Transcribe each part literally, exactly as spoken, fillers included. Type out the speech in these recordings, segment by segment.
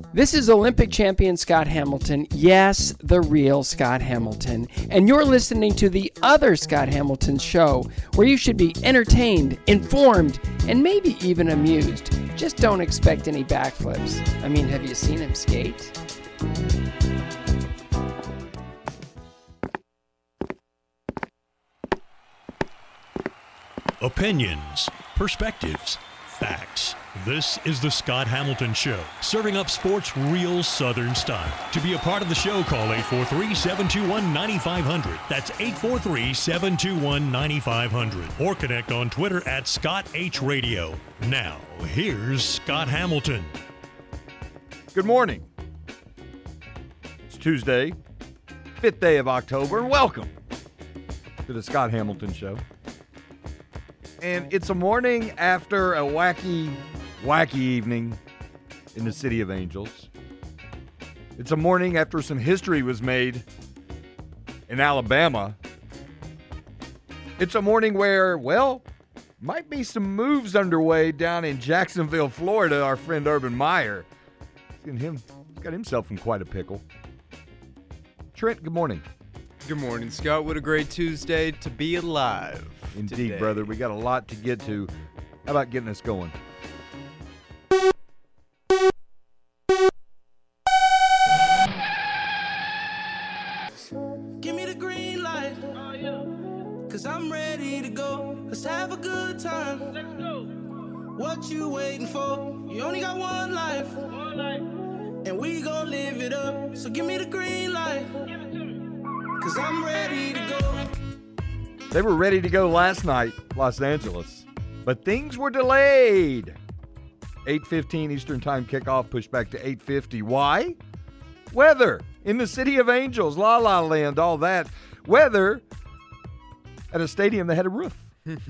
This is Olympic champion Scott Hamilton. Yes, the real Scott Hamilton. And you're listening to the other Scott Hamilton show, where you should be entertained, informed, and maybe even amused. Just don't expect any backflips. I mean, have you seen him skate? Opinions, perspectives, facts. This is the Scott Hamilton Show, serving up sports real Southern style. To be a part of the show, call eight four three, seven two one, nine five zero zero. That's eight four three, seven two one, nine five zero zero. Or connect on Twitter at Scott H Radio. Now, here's Scott Hamilton. Good morning. It's Tuesday, fifth day of October, and welcome to the Scott Hamilton Show. And it's a morning after a wacky, wacky evening in the City of Angels. It's a morning after some history was made in Alabama. It's a morning where, well, might be some moves underway down in Jacksonville, Florida. Our friend Urban Meyer, he's him, he's got himself in quite a pickle. Trent, good morning. Good morning, Scott. What a great Tuesday to be alive. Indeed, today. brother. We got a lot to get to. How about getting us going? Give me the green light. Oh, yeah. Cause I'm ready to go. Let's have a good time. Let's go. What you waiting for? You only got one life. One life. And we gon' live it up. So give me the green light. Give it to me. Cause I'm ready to go. They were ready to go last night, Los Angeles, but things were delayed. eight fifteen Eastern Time kickoff pushed back to eight fifty. Why? Weather in the City of Angels, La La Land, all that. Weather at a stadium that had a roof.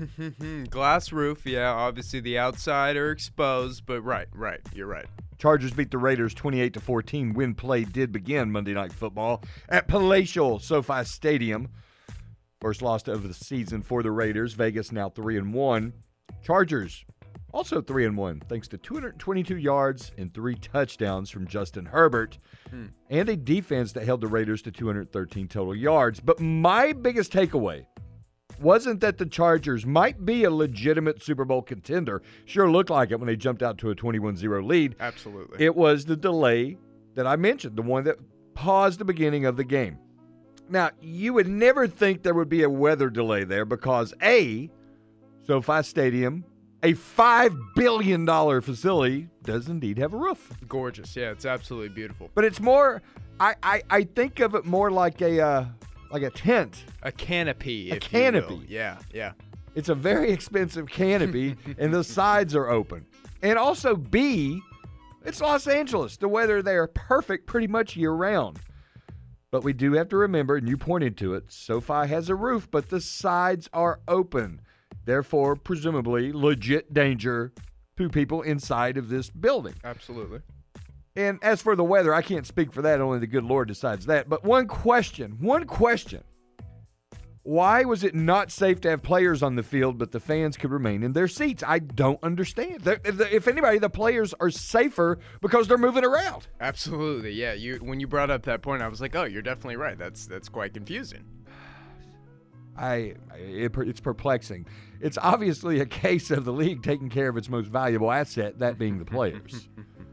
Glass roof, yeah. Obviously the outside are exposed, but right, right. You're right. Chargers beat the Raiders twenty-eight to fourteen. When play did begin Monday Night Football at Palatial SoFi Stadium. First loss of the season for the Raiders. Vegas now three and one. Chargers also three and one, thanks to two hundred twenty-two yards and three touchdowns from Justin Herbert, hmm. and a defense that held the Raiders to two hundred thirteen total yards. But my biggest takeaway wasn't that the Chargers might be a legitimate Super Bowl contender. Sure looked like it when they jumped out to a twenty-one zero lead. Absolutely. It was the delay that I mentioned, the one that paused the beginning of the game. Now, you would never think there would be a weather delay there because, A, SoFi Stadium, a five billion dollars facility, does indeed have a roof. Gorgeous. Yeah, it's absolutely beautiful. But it's more, I, I, I think of it more like a uh, like a tent. A canopy, A if canopy. you will. Yeah, yeah. It's a very expensive canopy, and the sides are open. And also, B, it's Los Angeles. The weather there perfect pretty much year-round. But we do have to remember, and you pointed to it, SoFi has a roof, but the sides are open. Therefore, presumably, legit danger to people inside of this building. Absolutely. And as for the weather, I can't speak for that. Only the good Lord decides that. But one question, one question. Why was it not safe to have players on the field, but the fans could remain in their seats? I don't understand. If anybody, the players are safer because they're moving around. Absolutely, yeah. You when you brought up that point, I was like, oh, you're definitely right. That's that's quite confusing. I it, it's perplexing. It's obviously a case of the league taking care of its most valuable asset, that being the players.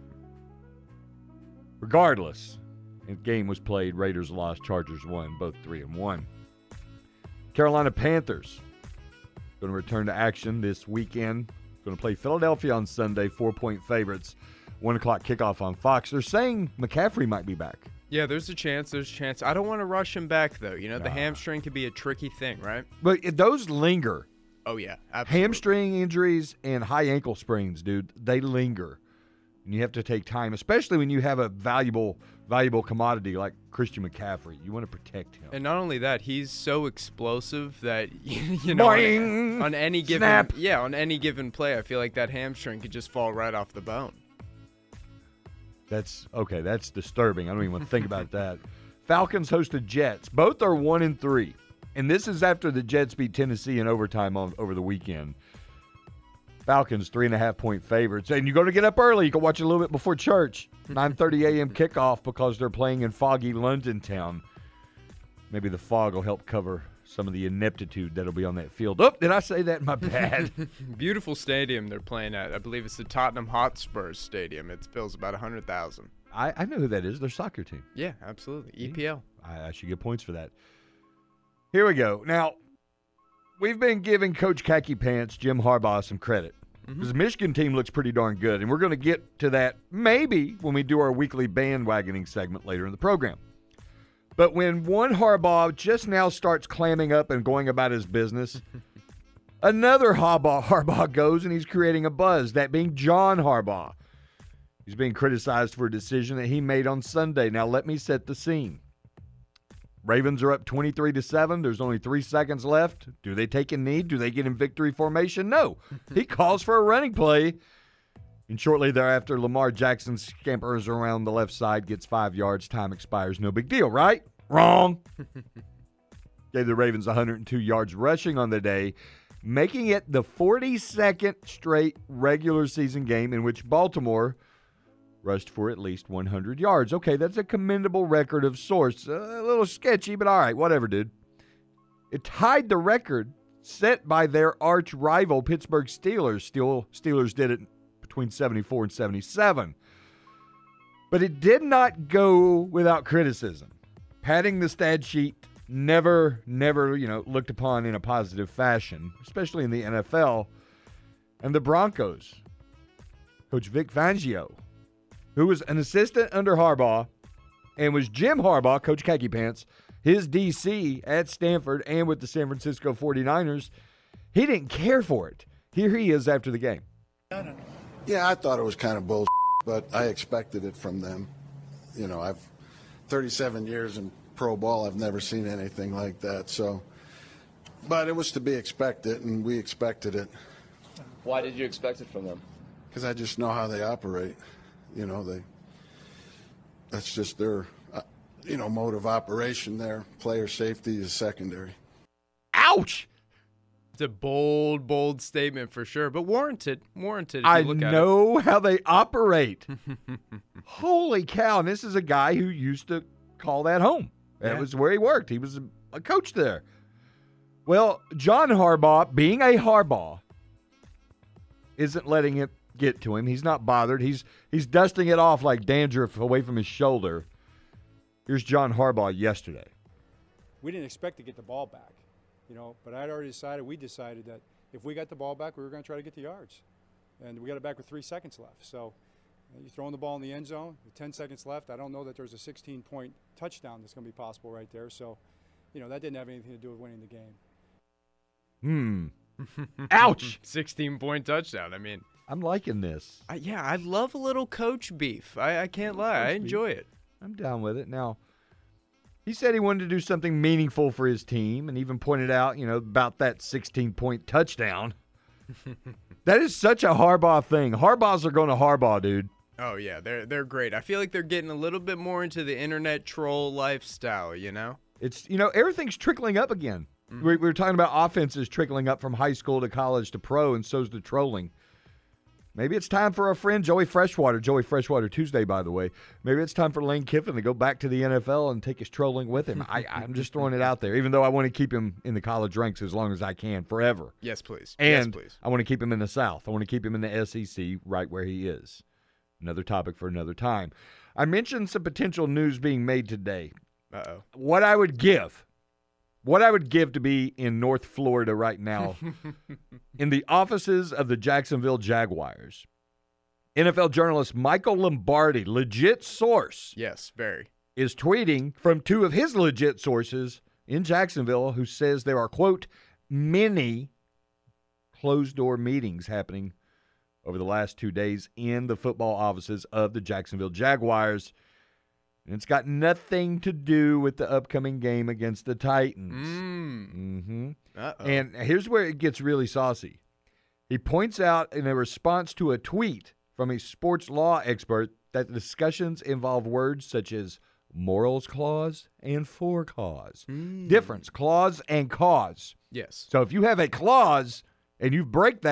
Regardless, the game was played. Raiders lost. Chargers won. Both three and one. Carolina Panthers going to return to action this weekend. Going to play Philadelphia on Sunday, four-point favorites. one o'clock kickoff on Fox. They're saying McCaffrey might be back. Yeah, there's a chance. There's a chance. I don't want to rush him back, though. You know, the nah. hamstring can be a tricky thing, right? But those linger. Oh, yeah, absolutely. Hamstring injuries and high ankle sprains, dude, they linger. And you have to take time, especially when you have a valuable valuable commodity like Christian McCaffrey. You want to protect him. And not only that, he's so explosive that, you know, on, on any given Snap. yeah, on any given play, I feel like that hamstring could just fall right off the bone. That's okay. That's disturbing. I don't even want to think about that. Falcons host the Jets. Both are one and three, and this is after the Jets beat Tennessee in overtime on, over the weekend. Falcons, three and a half point favorites. And you're going to get up early. You can watch it a little bit before church. nine thirty a.m. kickoff because they're playing in foggy London town. Maybe the fog will help cover some of the ineptitude that'll be on that field. Oh, did I say that? My bad. Beautiful stadium they're playing at. I believe it's the Tottenham Hotspurs Stadium. It fills about one hundred thousand. I, I know who that is. Their soccer team. Yeah, absolutely. E P L. I, I should get points for that. Here we go. Now, we've been giving Coach Khaki Pants, Jim Harbaugh, some credit. Mm-hmm. His Michigan team looks pretty darn good, and we're going to get to that maybe when we do our weekly bandwagoning segment later in the program. But when one Harbaugh just now starts clamming up and going about his business, another Harbaugh, Harbaugh goes and he's creating a buzz, that being John Harbaugh. He's being criticized for a decision that he made on Sunday. Now, let me set the scene. Ravens are up twenty-three to seven. There's only three seconds left. Do they take a knee? Do they get in victory formation? No. He calls for a running play. And shortly thereafter, Lamar Jackson scampers around the left side, gets five yards. Time expires. No big deal, right? Wrong. Gave the Ravens one hundred two yards rushing on the day, making it the forty-second straight regular season game in which Baltimore rushed for at least one hundred yards. Okay, that's a commendable record of sorts. A little sketchy, but all right, whatever, dude. It tied the record set by their arch rival Pittsburgh Steelers. Steel, Steelers did it between seventy-four and seventy-seven. But it did not go without criticism. Padding the stat sheet never, never, you know, looked upon in a positive fashion, especially in the N F L. And the Broncos, Coach Vic Fangio, who was an assistant under Harbaugh and was Jim Harbaugh, Coach Khaki Pants, his D C at Stanford and with the San Francisco forty-niners, he didn't care for it. Here he is after the game. Yeah, I thought it was kind of bullshit, but I expected it from them. You know, I've thirty-seven years in pro ball. I've never seen anything like that. So, but it was to be expected, and we expected it. Why did you expect it from them? Because I just know how they operate. You know, they. That's just their, uh, you know, mode of operation there. Player safety is secondary. Ouch! It's a bold, bold statement for sure, but warranted. Warranted if you I look at know how they operate. Holy cow. And this is a guy who used to call that home. That Yeah. was where he worked. He was a, a coach there. Well, John Harbaugh, being a Harbaugh, isn't letting it get to him. He's not bothered. He's he's dusting it off like dandruff away from his shoulder. Here's John Harbaugh yesterday. We didn't expect to get the ball back, you know, but I'd already decided, we decided that if we got the ball back, we were going to try to get the yards. And we got it back with three seconds left. So uh, you're throwing the ball in the end zone with ten seconds left. I don't know that there's a sixteen-point touchdown that's going to be possible right there. So, you know, that didn't have anything to do with winning the game. Hmm. Ouch. sixteen-point touchdown. I mean, I'm liking this. I, yeah, I love a little coach beef. I, I can't lie. I Coach enjoy it. I'm down with it. Now, he said he wanted to do something meaningful for his team and even pointed out, you know, about that sixteen-point touchdown. That is such a Harbaugh thing. Harbaughs are going to Harbaugh, dude. Oh, yeah, they're they're great. I feel like they're getting a little bit more into the internet troll lifestyle, you know? It's, you know, everything's trickling up again. Mm-hmm. We, we were talking about offenses trickling up from high school to college to pro, and so's the trolling. Maybe it's time for our friend Joey Freshwater, Joey Freshwater Tuesday, by the way. Maybe it's time for Lane Kiffin to go back to the N F L and take his trolling with him. I, I'm just throwing it out there, even though I want to keep him in the college ranks as long as I can, forever. Yes, please. And yes, please. I want to keep him in the South. I want to keep him in the S E C right where he is. Another topic for another time. I mentioned some potential news being made today. Uh-oh. What I would give, what I would give to be in North Florida right now in the offices of the Jacksonville Jaguars. N F L journalist Michael Lombardi, legit source, Yes, very. is tweeting from two of his legit sources in Jacksonville who says there are, quote, many closed-door meetings happening over the last two days in the football offices of the Jacksonville Jaguars. And it's got nothing to do with the upcoming game against the Titans. Mm. Mm-hmm. Uh-oh. And here's where it gets really saucy. He points out in a response to a tweet from a sports law expert that the discussions involve words such as morals clause and for cause. Mm. Difference, clause and cause. Yes. So if you have a clause and you break that,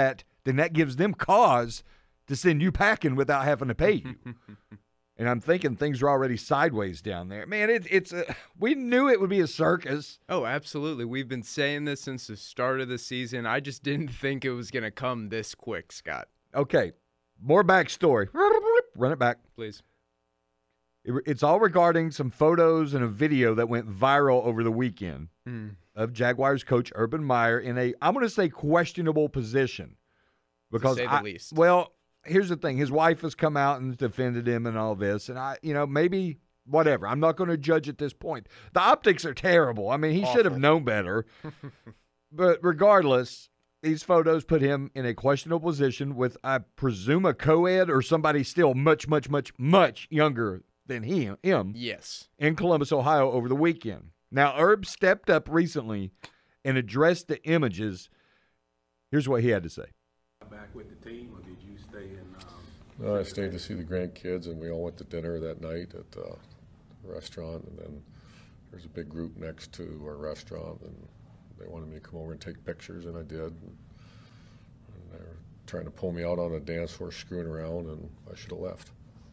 then that gives them cause to send you packing without having to pay you. And I'm thinking things are already sideways down there. Man, it, it's a, we knew it would be a circus. Oh, absolutely. We've been saying this since the start of the season. I just didn't think it was going to come this quick, Scott. Okay, more backstory. Run it back. Please. It, it's all regarding some photos and a video that went viral over the weekend Mm. of Jaguars coach Urban Meyer in a, I'm going to say, questionable position. Because to say the I, least. Well, here's the thing. His wife has come out and defended him and all this. And, I, you know, maybe whatever. I'm not going to judge at this point. The optics are terrible. I mean, he should have known better. But regardless, these photos put him in a questionable position with, I presume, a co-ed or somebody still much, much, much, much younger than he, him Yes. in Columbus, Ohio over the weekend. Now, Herb stepped up recently and addressed the images. Here's what he had to say. Back with the team, or did you stay in? Um, No, I stayed to see the grandkids, and we all went to dinner that night at uh, a restaurant. And then there's a big group next to our restaurant, and they wanted me to come over and take pictures, and I did. And, and they were trying to pull me out on the dance floor, screwing around, and I should have left.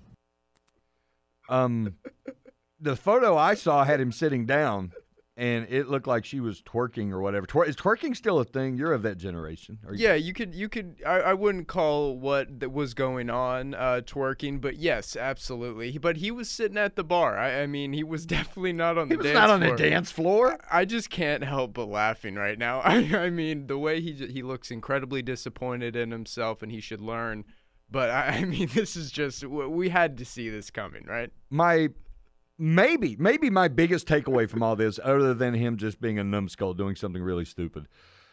Um, the photo I saw had him sitting down, and it looked like she was twerking or whatever. Twer- is twerking still a thing? You're of that generation. Are you- Yeah, you could, you could. I, I wouldn't call what that was going on uh, twerking, but yes, absolutely. But he was sitting at the bar. I, I mean, he was definitely not on He the was dance not on floor. the dance floor. I just can't help but laughing right now. I, I mean, the way he j- he looks incredibly disappointed in himself, and he should learn. But I, I mean, this is just we had to see this coming, right? My maybe maybe my biggest takeaway from all this, other than him just being a numbskull doing something really stupid,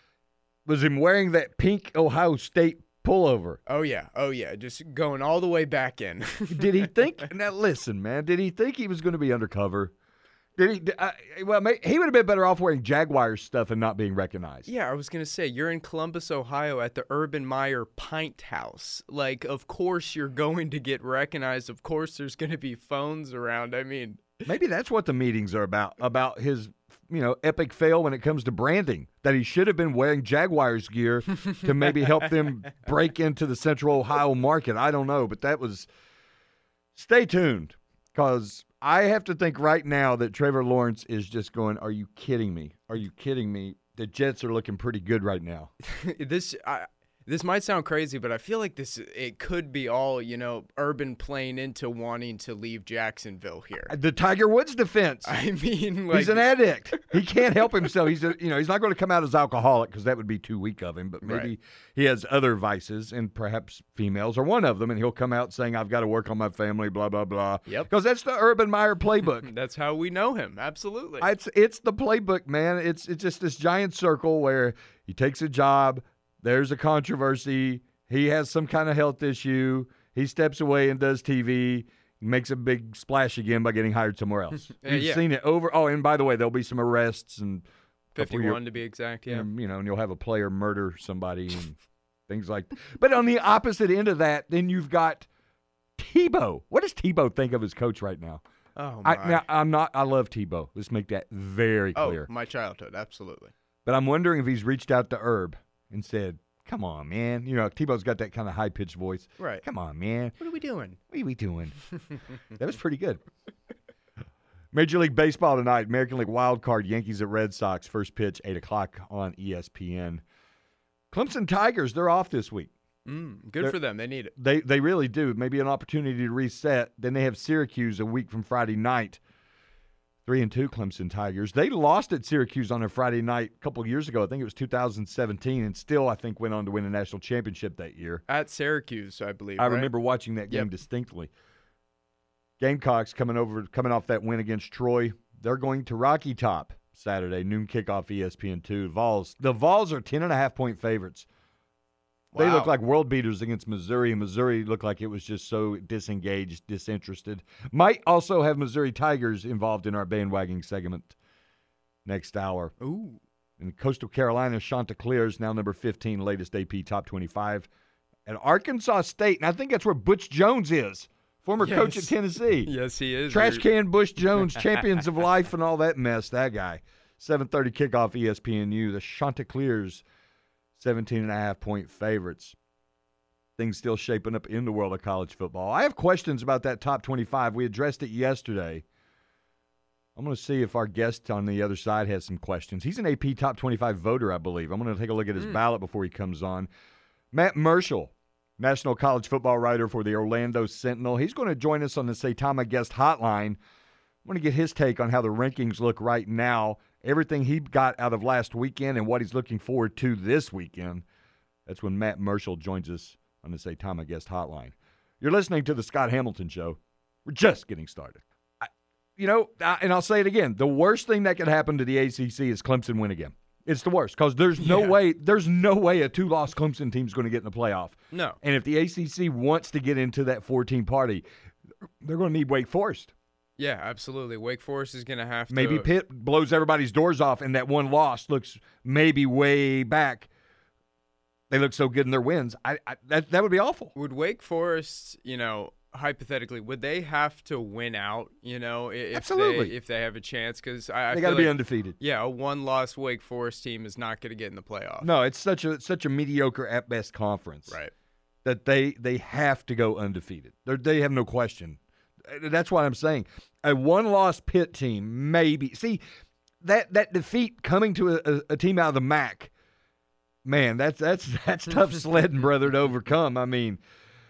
was him wearing that pink Ohio State pullover. Oh yeah, oh yeah, just going all the way back in. Did he think? Now listen, man. Did he think he was going to be undercover? Did he? Uh, well, may, he would have been better off wearing Jaguars stuff and not being recognized. Yeah, I was going to say, you're in Columbus, Ohio at the Urban Meyer Pint House. Like, of course you're going to get recognized. Of course there's going to be phones around. I mean, Maybe that's what the meetings are about, about his, you know, epic fail when it comes to branding, that he should have been wearing Jaguars gear to maybe help them break into the Central Ohio market. I don't know, but that was – stay tuned, because I have to think right now that Trevor Lawrence is just going, are you kidding me? Are you kidding me? The Jets are looking pretty good right now. this I, this might sound crazy, but I feel like this it could be all, you know, Urban playing into wanting to leave Jacksonville here. The Tiger Woods defense. I mean, like, he's an addict. He can't help himself. He's a, you know, he's not going to come out as alcoholic because that would be too weak of him. But maybe Right. he has other vices, and perhaps females are one of them. And he'll come out saying, "I've got to work on my family." Blah blah blah. Yep. Because that's the Urban Meyer playbook. That's how we know him. Absolutely. It's it's the playbook, man. It's it's just this giant circle where he takes a job. There's a controversy. He has some kind of health issue. He steps away and does T V. He makes a big splash again by getting hired somewhere else. Uh, We've yeah. seen it over. Oh, and by the way, there'll be some arrests and a couple fifty-one year- to be exact. Yeah. and, you know, and you'll have a player murder somebody and things like that. But on the opposite end of that, then you've got Tebow. What does Tebow think of his coach right now? Oh my. I, now, I'm not. I love Tebow. Let's make that very oh, clear. my childhood. Absolutely. But I'm wondering if he's reached out to Herb and said, "Come on, man. You know, Tebow's got that kind of high pitched voice. Right. Come on, man. What are we doing? What are we doing?" That was pretty good. Major League Baseball tonight. American League wild card. Yankees at Red Sox. First pitch eight o'clock on E S P N. Clemson Tigers. They're off this week. Mm, good They're- for them. They need it. They they really do. Maybe an opportunity to reset. Then they have Syracuse a week from Friday night. Three and two Clemson Tigers. They lost at Syracuse on a Friday night a couple of years ago. I think it was two thousand seventeen, and still I think went on to win a national championship that year. At Syracuse, I believe. I right? remember watching that game Yep. distinctly. Gamecocks coming over coming off that win against Troy. They're going to Rocky Top Saturday, noon kickoff E S P N two. Vols. The Vols are ten and a half point favorites. They Wow. look like world beaters against Missouri, and Missouri looked like it was just so disengaged, disinterested. Might also have Missouri Tigers involved in our bandwagon segment next hour. Ooh. And Coastal Carolina, Chanticleer is now number fifteen, latest A P Top twenty-five. And Arkansas State, and I think that's where Butch Jones is, former coach at Yes. Tennessee. Yes, he is. Trash You're- can Bush Jones, champions of life and all that mess, that guy. seven thirty kickoff E S P N U. The Chanticleers, seventeen and a half point favorites. things still shaping up in the world of college football. I have questions about that top twenty-five. We addressed it yesterday. I'm going to see if our guest on the other side has some questions. He's an A P top twenty-five voter, I believe. I'm going to take a look at his mm. ballot before he comes on. Matt Marshall, national college football writer for the Orlando Sentinel. He's going to join us on the Saitama Guest Hotline. I'm going to get his take on how the rankings look right now, everything he got out of last weekend and what he's looking forward to this weekend. That's when Matt Marshall joins us on the Saitama Guest Hotline. You're listening to the Scott Hamilton Show. We're just getting started. I, you know, I, and I'll say it again, the worst thing that could happen to the A C C is Clemson win again. It's the worst because there's no yeah. way there's no way a two-loss Clemson team's going to get in the playoff. No. And if the A C C wants to get into that four-team party, they're going to need Wake Forest. Yeah, absolutely. Wake Forest is going to have to. Maybe Pitt blows everybody's doors off, and that one loss looks maybe way back. They look so good in their wins. I, I that that would be awful. Would Wake Forest, you know, hypothetically, would they have to win out? You know, if Absolutely. they if they have a chance, because I, I they got to like, be undefeated. Yeah, a one-loss Wake Forest team is not going to get in the playoff. No, it's such a such a mediocre at best conference. Right. That they they have to go undefeated. They're, they have no question. That's what I'm saying. A one-loss Pitt team, maybe. See, that that defeat coming to a, a team out of the M A C, man, that's that's that's tough sledding, brother, to overcome. I mean,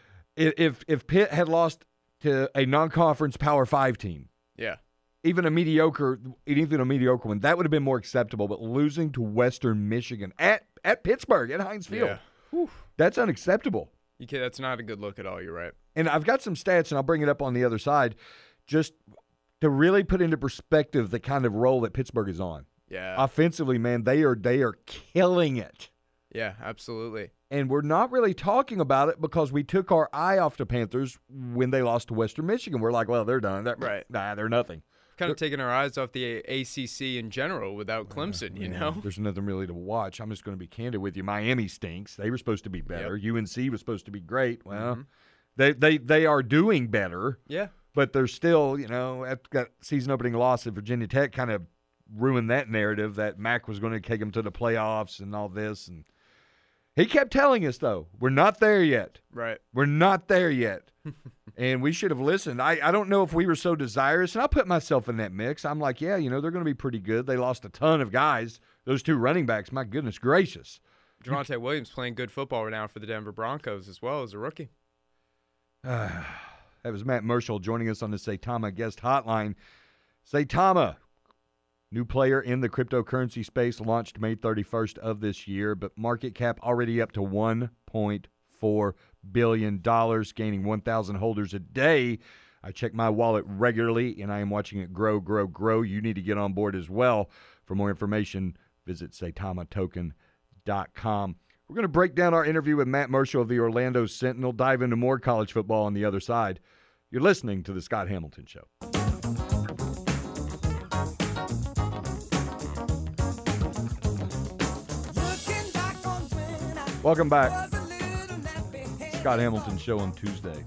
if if Pitt had lost to a non-conference Power Five team, yeah, even a mediocre, even a mediocre one, that would have been more acceptable. But losing to Western Michigan at at Pittsburgh at Heinz Field, yeah. that's unacceptable. You can, that's not a good look at all. You're right. And I've got some stats, and I'll bring it up on the other side, just to really put into perspective the kind of role that Pittsburgh is on. Yeah. Offensively, man, they are they are killing it. Yeah, absolutely. And we're not really talking about it because we took our eye off the Panthers when they lost to Western Michigan. We're like, well, they're done. They're, right. Nah, they're nothing. Kind of taking our eyes off the A C C in general without Clemson, uh, you yeah, know? There's nothing really to watch. I'm just going to be candid with you. Miami stinks. They were supposed to be better. Yep. U N C was supposed to be great. Well, mm-hmm. they, they they are doing better. Yeah. But they're still, you know, after that season opening loss at Virginia Tech kind of ruined that narrative that Mac was going to take them to the playoffs and all this. And he kept telling us, though, we're not there yet. Right. We're not there yet. And we should have listened. I, I don't know if we were so desirous, and I'll put myself in that mix. I'm like, yeah, you know, they're going to be pretty good. They lost a ton of guys. Those two running backs, my goodness gracious. Javonte Williams playing good football right now for the Denver Broncos as well as a rookie. Uh, that was Matt Marshall joining us on the Saitama Guest Hotline. Saitama, new player in the cryptocurrency space, launched May thirty-first of this year, but market cap already up to one point four billion dollars, gaining one thousand holders a day. I check my wallet regularly, and I am watching it grow, grow, grow. You need to get on board as well. For more information, visit saitama token dot com. We're going to break down our interview with Matt Marshall of the Orlando Sentinel, dive into more college football on the other side. You're listening to The Scott Hamilton Show. Welcome back. Scott Hamilton Show on Tuesday.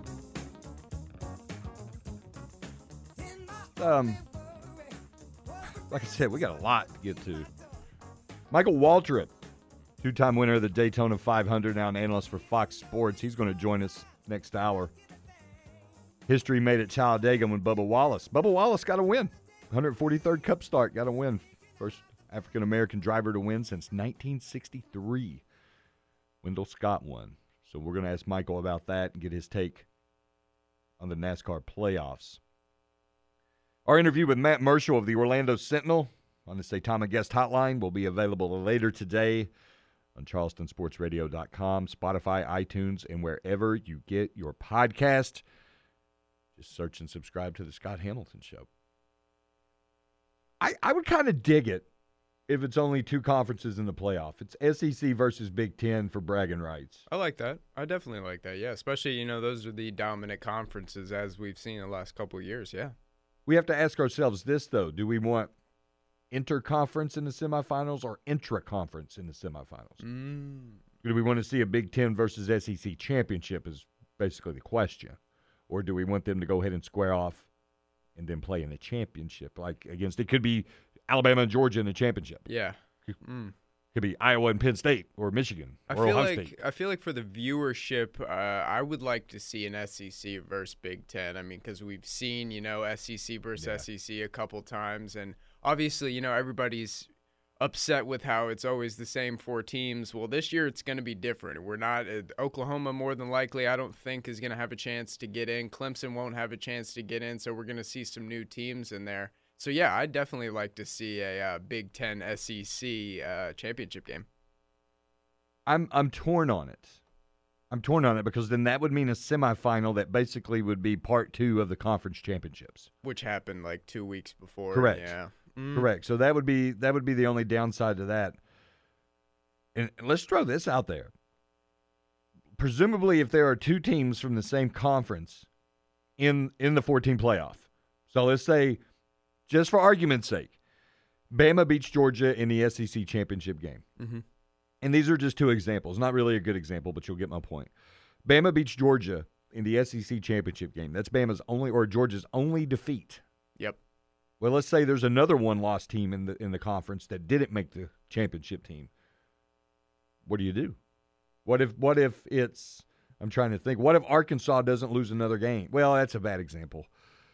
Um, like I said, we got a lot to get to. Michael Waltrip, two-time winner of the Daytona five hundred, now an analyst for Fox Sports. He's going to join us next hour. History made at Talladega when Bubba Wallace. Bubba Wallace got a win. one hundred forty-third Cup start, got a win. First African-American driver to win since nineteen sixty-three. Wendell Scott won. So we're going to ask Michael about that and get his take on the NASCAR playoffs. Our interview with Matt Marshall of the Orlando Sentinel on the Saitama Guest Hotline will be available later today on charleston sports radio dot com, Spotify, iTunes, and wherever you get your podcast. Just search and subscribe to the Scott Hamilton Show. I, I would kind of dig it if it's only two conferences in the playoff. It's S E C versus Big Ten for bragging rights. I like that. I definitely like that, yeah. Especially, you know, those are the dominant conferences as we've seen in the last couple of years, yeah. We have to ask ourselves this, though. Do we want interconference in the semifinals or intra-conference in the semifinals? Mm. Do we want to see a Big Ten versus S E C championship is basically the question. Or do we want them to go ahead and square off and then play in the championship? Like against, it could be Alabama and Georgia in the championship. Yeah. Mm. Could be Iowa and Penn State or Michigan I or feel Ohio like State. I feel like for the viewership, uh, I would like to see an S E C versus Big Ten. I mean, because we've seen, you know, S E C versus Yeah. S E C a couple times, and obviously, you know, everybody's upset with how it's always the same four teams. Well, this year it's going to be different. We're not uh, Oklahoma more than likely, I don't think, is going to have a chance to get in. Clemson won't have a chance to get in, so we're going to see some new teams in there. So yeah, I'd definitely like to see a uh, Big Ten S E C uh, championship game. I'm I'm torn on it. I'm torn on it because then that would mean a semifinal that basically would be part two of the conference championships. Which happened like two weeks before. Correct. Yeah. Mm. Correct. So that would be that would be the only downside to that. And let's throw this out there. Presumably, if there are two teams from the same conference in in the four-team playoff, so let's say, just for argument's sake, Bama beats Georgia in the S E C championship game. Mm-hmm. And these are just two examples. Not really a good example, but you'll get my point. Bama beats Georgia in the S E C championship game. That's Bama's only or Georgia's only defeat. Yep. Well, let's say there's another one-loss team in the in the conference that didn't make the championship team. What do you do? What if what if it's I'm trying to think. What if Arkansas doesn't lose another game? Well, that's a bad example.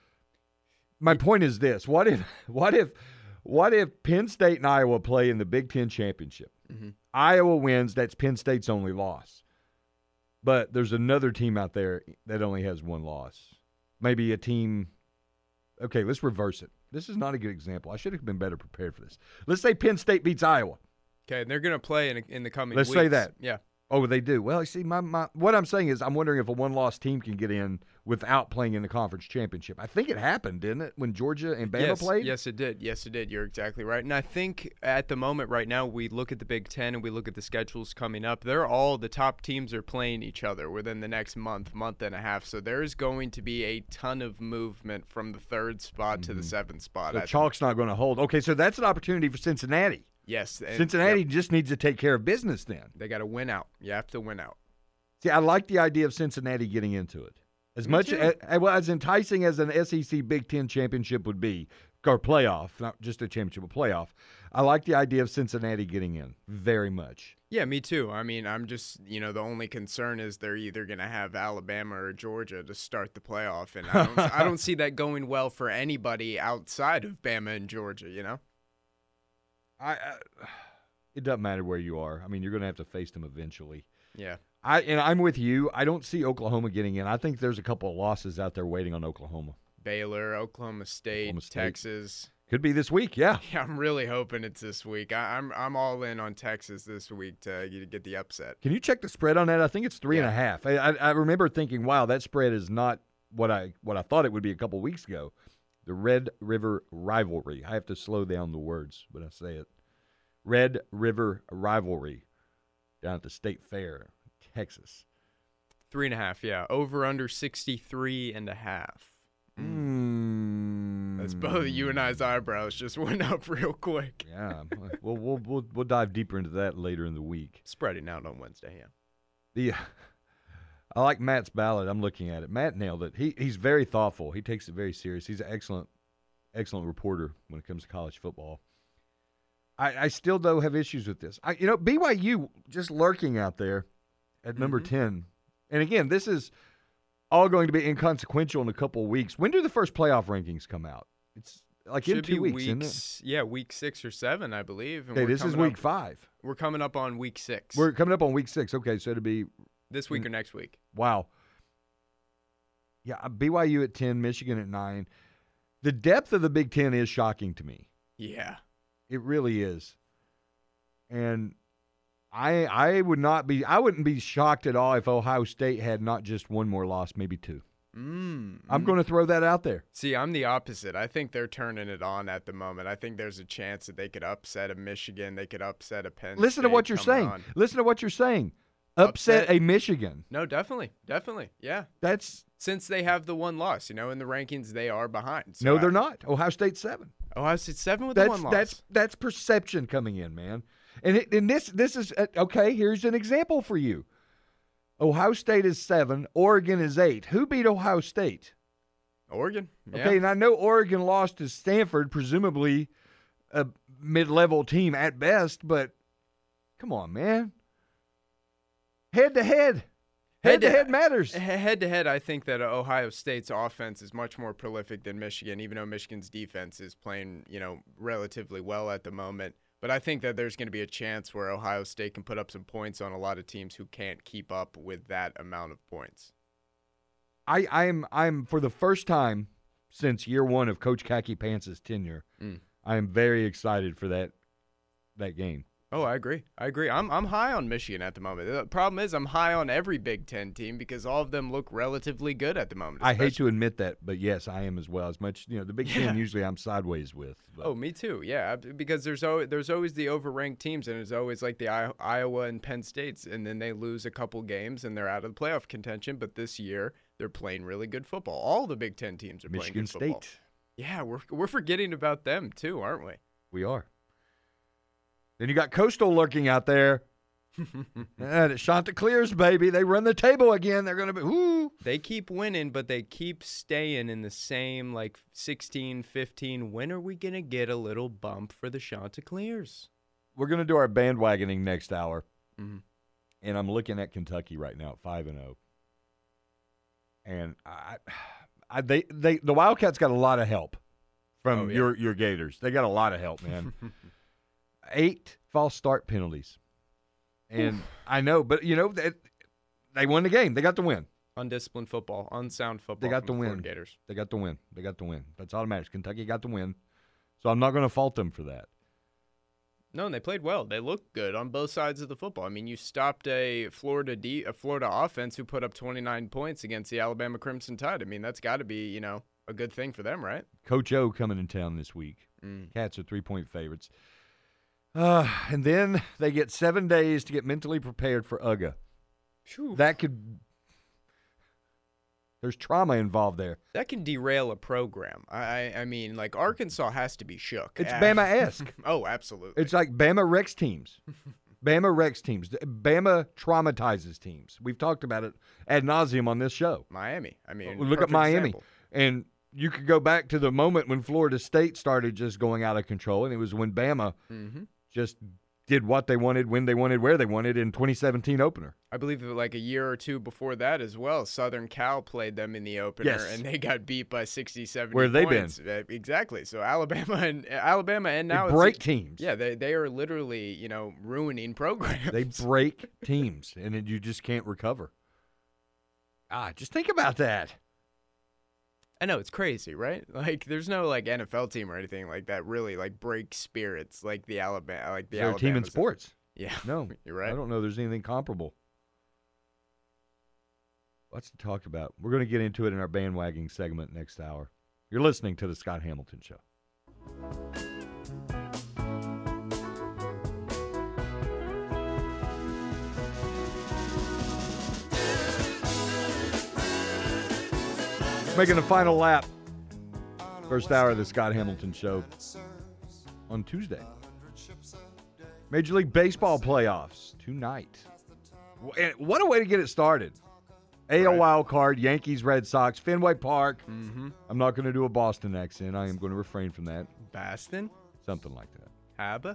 My point is this. What if what if what if Penn State and Iowa play in the Big Ten championship? Mm-hmm. Iowa wins, that's Penn State's only loss. But there's another team out there that only has one loss. Maybe a team – okay, let's reverse it. This is not a good example. I should have been better prepared for this. Let's say Penn State beats Iowa. Okay, and they're going to play in, in the coming Let's weeks. say that. Yeah. Oh, they do. Well, you see, my, my what I'm saying is I'm wondering if a one-loss team can get in without playing in the conference championship. I think it happened, didn't it, when Georgia and Bama yes, played? Yes, it did. Yes, it did. You're exactly right. And I think at the moment right now, we look at the Big Ten and we look at the schedules coming up. They're all the top teams are playing each other within the next month, month and a half. So there's going to be a ton of movement from the third spot mm-hmm. to the seventh spot. The chalk's not going to hold. Okay, so that's an opportunity for Cincinnati. Yes. And, Cincinnati yep. just needs to take care of business then. They got to win out. You have to win out. See, I like the idea of Cincinnati getting into it. As Me much too. as, well, as enticing as an S E C Big Ten championship would be, or playoff, not just a championship, a playoff, I like the idea of Cincinnati getting in very much. Yeah, me too. I mean, I'm just, you know, the only concern is they're either going to have Alabama or Georgia to start the playoff, and I don't, I don't see that going well for anybody outside of Bama and Georgia, you know? I, I It doesn't matter where you are. I mean, you're going to have to face them eventually. Yeah. I and I'm with you. I don't see Oklahoma getting in. I think there's a couple of losses out there waiting on Oklahoma. Baylor, Oklahoma State, Oklahoma State. Texas. Could be this week, yeah. Yeah, I'm really hoping it's this week. I, I'm I'm all in on Texas this week to get the upset. Can you check the spread on that? I think it's three Yeah. and a half. I, I, I remember thinking, wow, that spread is not what I what I thought it would be a couple of weeks ago. The Red River Rivalry. I have to slow down the words when I say it. Red River Rivalry down at the State Fair, Texas. Three and a half, yeah. Over under sixty-three and a half. Mm. That's both you and I's eyebrows just went up real quick. Yeah, we'll, we'll we'll we'll dive deeper into that later in the week. Spreading out on Wednesday, yeah. The I like Matt's ballot. I'm looking at it. Matt nailed it. He he's very thoughtful. He takes it very serious. He's an excellent excellent reporter when it comes to college football. I, I still though have issues with this. I, you know, B Y U just lurking out there at number Mm-hmm. ten, and again, this is all going to be inconsequential in a couple of weeks. When do the first playoff rankings come out? It's like Should in two be weeks, isn't it? Yeah, week six or seven, I believe. And Okay, we're this is coming week up- five. We're coming up on week six. We're coming up on week six. Okay, so it'll be this week or next week. wow. Yeah, B Y U at ten, Michigan at nine. The depth of the Big Ten is shocking to me. Yeah. It really is. And I I would not be I wouldn't be shocked at all if Ohio State had not just one more loss, maybe two. Mm, I'm going to throw that out there. See, I'm the opposite. I think they're turning it on at the moment. I think there's a chance that they could upset a Michigan. They could upset a Penn Listen to State what you're coming saying. on. Listen to what you're saying. Upset, Upset? a Michigan. No, definitely. Definitely. Yeah. That's Since they have the one loss, you know, in the rankings, they are behind. So no, I- they're not. Ohio State seven. Ohio State seven with That's the one loss. that's that's perception coming in, man. And it, and this this is uh, okay. Here's an example for you. Ohio State is seven. Oregon is eight. Who beat Ohio State? Oregon. Yeah. Okay, and I know Oregon lost to Stanford, presumably a mid-level team at best, but Come on, man. Head to head. Head to head matters. Head to head, I think that Ohio State's offense is much more prolific than Michigan, even though Michigan's defense is playing, you know, relatively well at the moment. But I think that there's going to be a chance where Ohio State can put up some points on a lot of teams who can't keep up with that amount of points. I, I'm I'm for the first time since year one of Coach Khaki Pants' tenure, Mm. I am very excited for that that game. Oh, I agree. I agree. I'm I'm high on Michigan at the moment. The problem is I'm high on every Big Ten team because all of them look relatively good at the moment. I hate to admit that, but yes, I am as well. As much, you know, the Big Yeah. Ten usually I'm sideways with. But. Oh, me too. Yeah, because there's always, there's always the overranked teams, and it's always like the I- Iowa and Penn States, and then they lose a couple games and they're out of the playoff contention. But this year they're playing really good football. All the Big Ten teams are Michigan playing good football. State. Yeah, we're we're forgetting about them too, aren't we? We are. Then you got Coastal lurking out there. And it's Chanticleers, baby. They run the table again. They're going to be, whoo. They keep winning, but they keep staying in the same, like, sixteen, fifteen. When are we going to get a little bump for the Chanticleers? We're going to do our bandwagoning next hour. Mm-hmm. And I'm looking at Kentucky right now at five and oh. And I, I, they, they, the Wildcats got a lot of help from Oh, yeah. your, your Gators. They got a lot of help, man. Eight false start penalties. And Oof. I know, but, you know, they, they won the game. They got the win. Undisciplined football, unsound football. They got the from win. Florida Gators. They got the win. They got the win. That's all that matters. Kentucky got the win. So I'm not going to fault them for that. No, and they played well. They looked good on both sides of the football. I mean, you stopped a Florida D, a Florida offense who put up twenty-nine points against the Alabama Crimson Tide. I mean, that's got to be, you know, a good thing for them, right? Coach O coming in town this week. Mm. Cats are three-point favorites. Uh, and then they get seven days to get mentally prepared for U G A. Phew. That could – there's trauma involved there. That can derail a program. I, I, I mean, like, Arkansas has to be shook. It's Ah. Bama-esque. Oh, absolutely. It's like Bama Rex teams. Bama Rex teams. Bama traumatizes teams. We've talked about it ad nauseum on this show. Miami. I mean, Look at perfect Miami. example. And you could go back to the moment when Florida State started just going out of control, and it was when Bama Mm-hmm. just did what they wanted, when they wanted, where they wanted in twenty seventeen opener. I believe that like a year or two before that as well, Southern Cal played them in the opener, Yes. and they got beat by sixty, seventy Where have they points. been? Exactly. So Alabama and Alabama and now They it's break teams. Yeah, they they are literally, you know, ruining programs. They break teams, and then you just can't recover. Ah, just think about that. I know, it's crazy, right? Like, there's no like N F L team or anything like that really like break spirits like the Alabama, like the Is there a team in Alabamas. sports? Yeah, No, you're right. I don't know there's anything comparable. Lots to talk about. We're going to get into it in our bandwagoning segment next hour. You're listening to the Scott Hamilton Show. Making the final lap. First hour of the Scott Hamilton Show on Tuesday. Major League Baseball playoffs tonight. And what a way to get it started. A L Right. wild card, Yankees, Red Sox, Fenway Park. Mm-hmm. I'm not going to do a Boston accent. I am going to refrain from that. Baston, Something like that. Haba.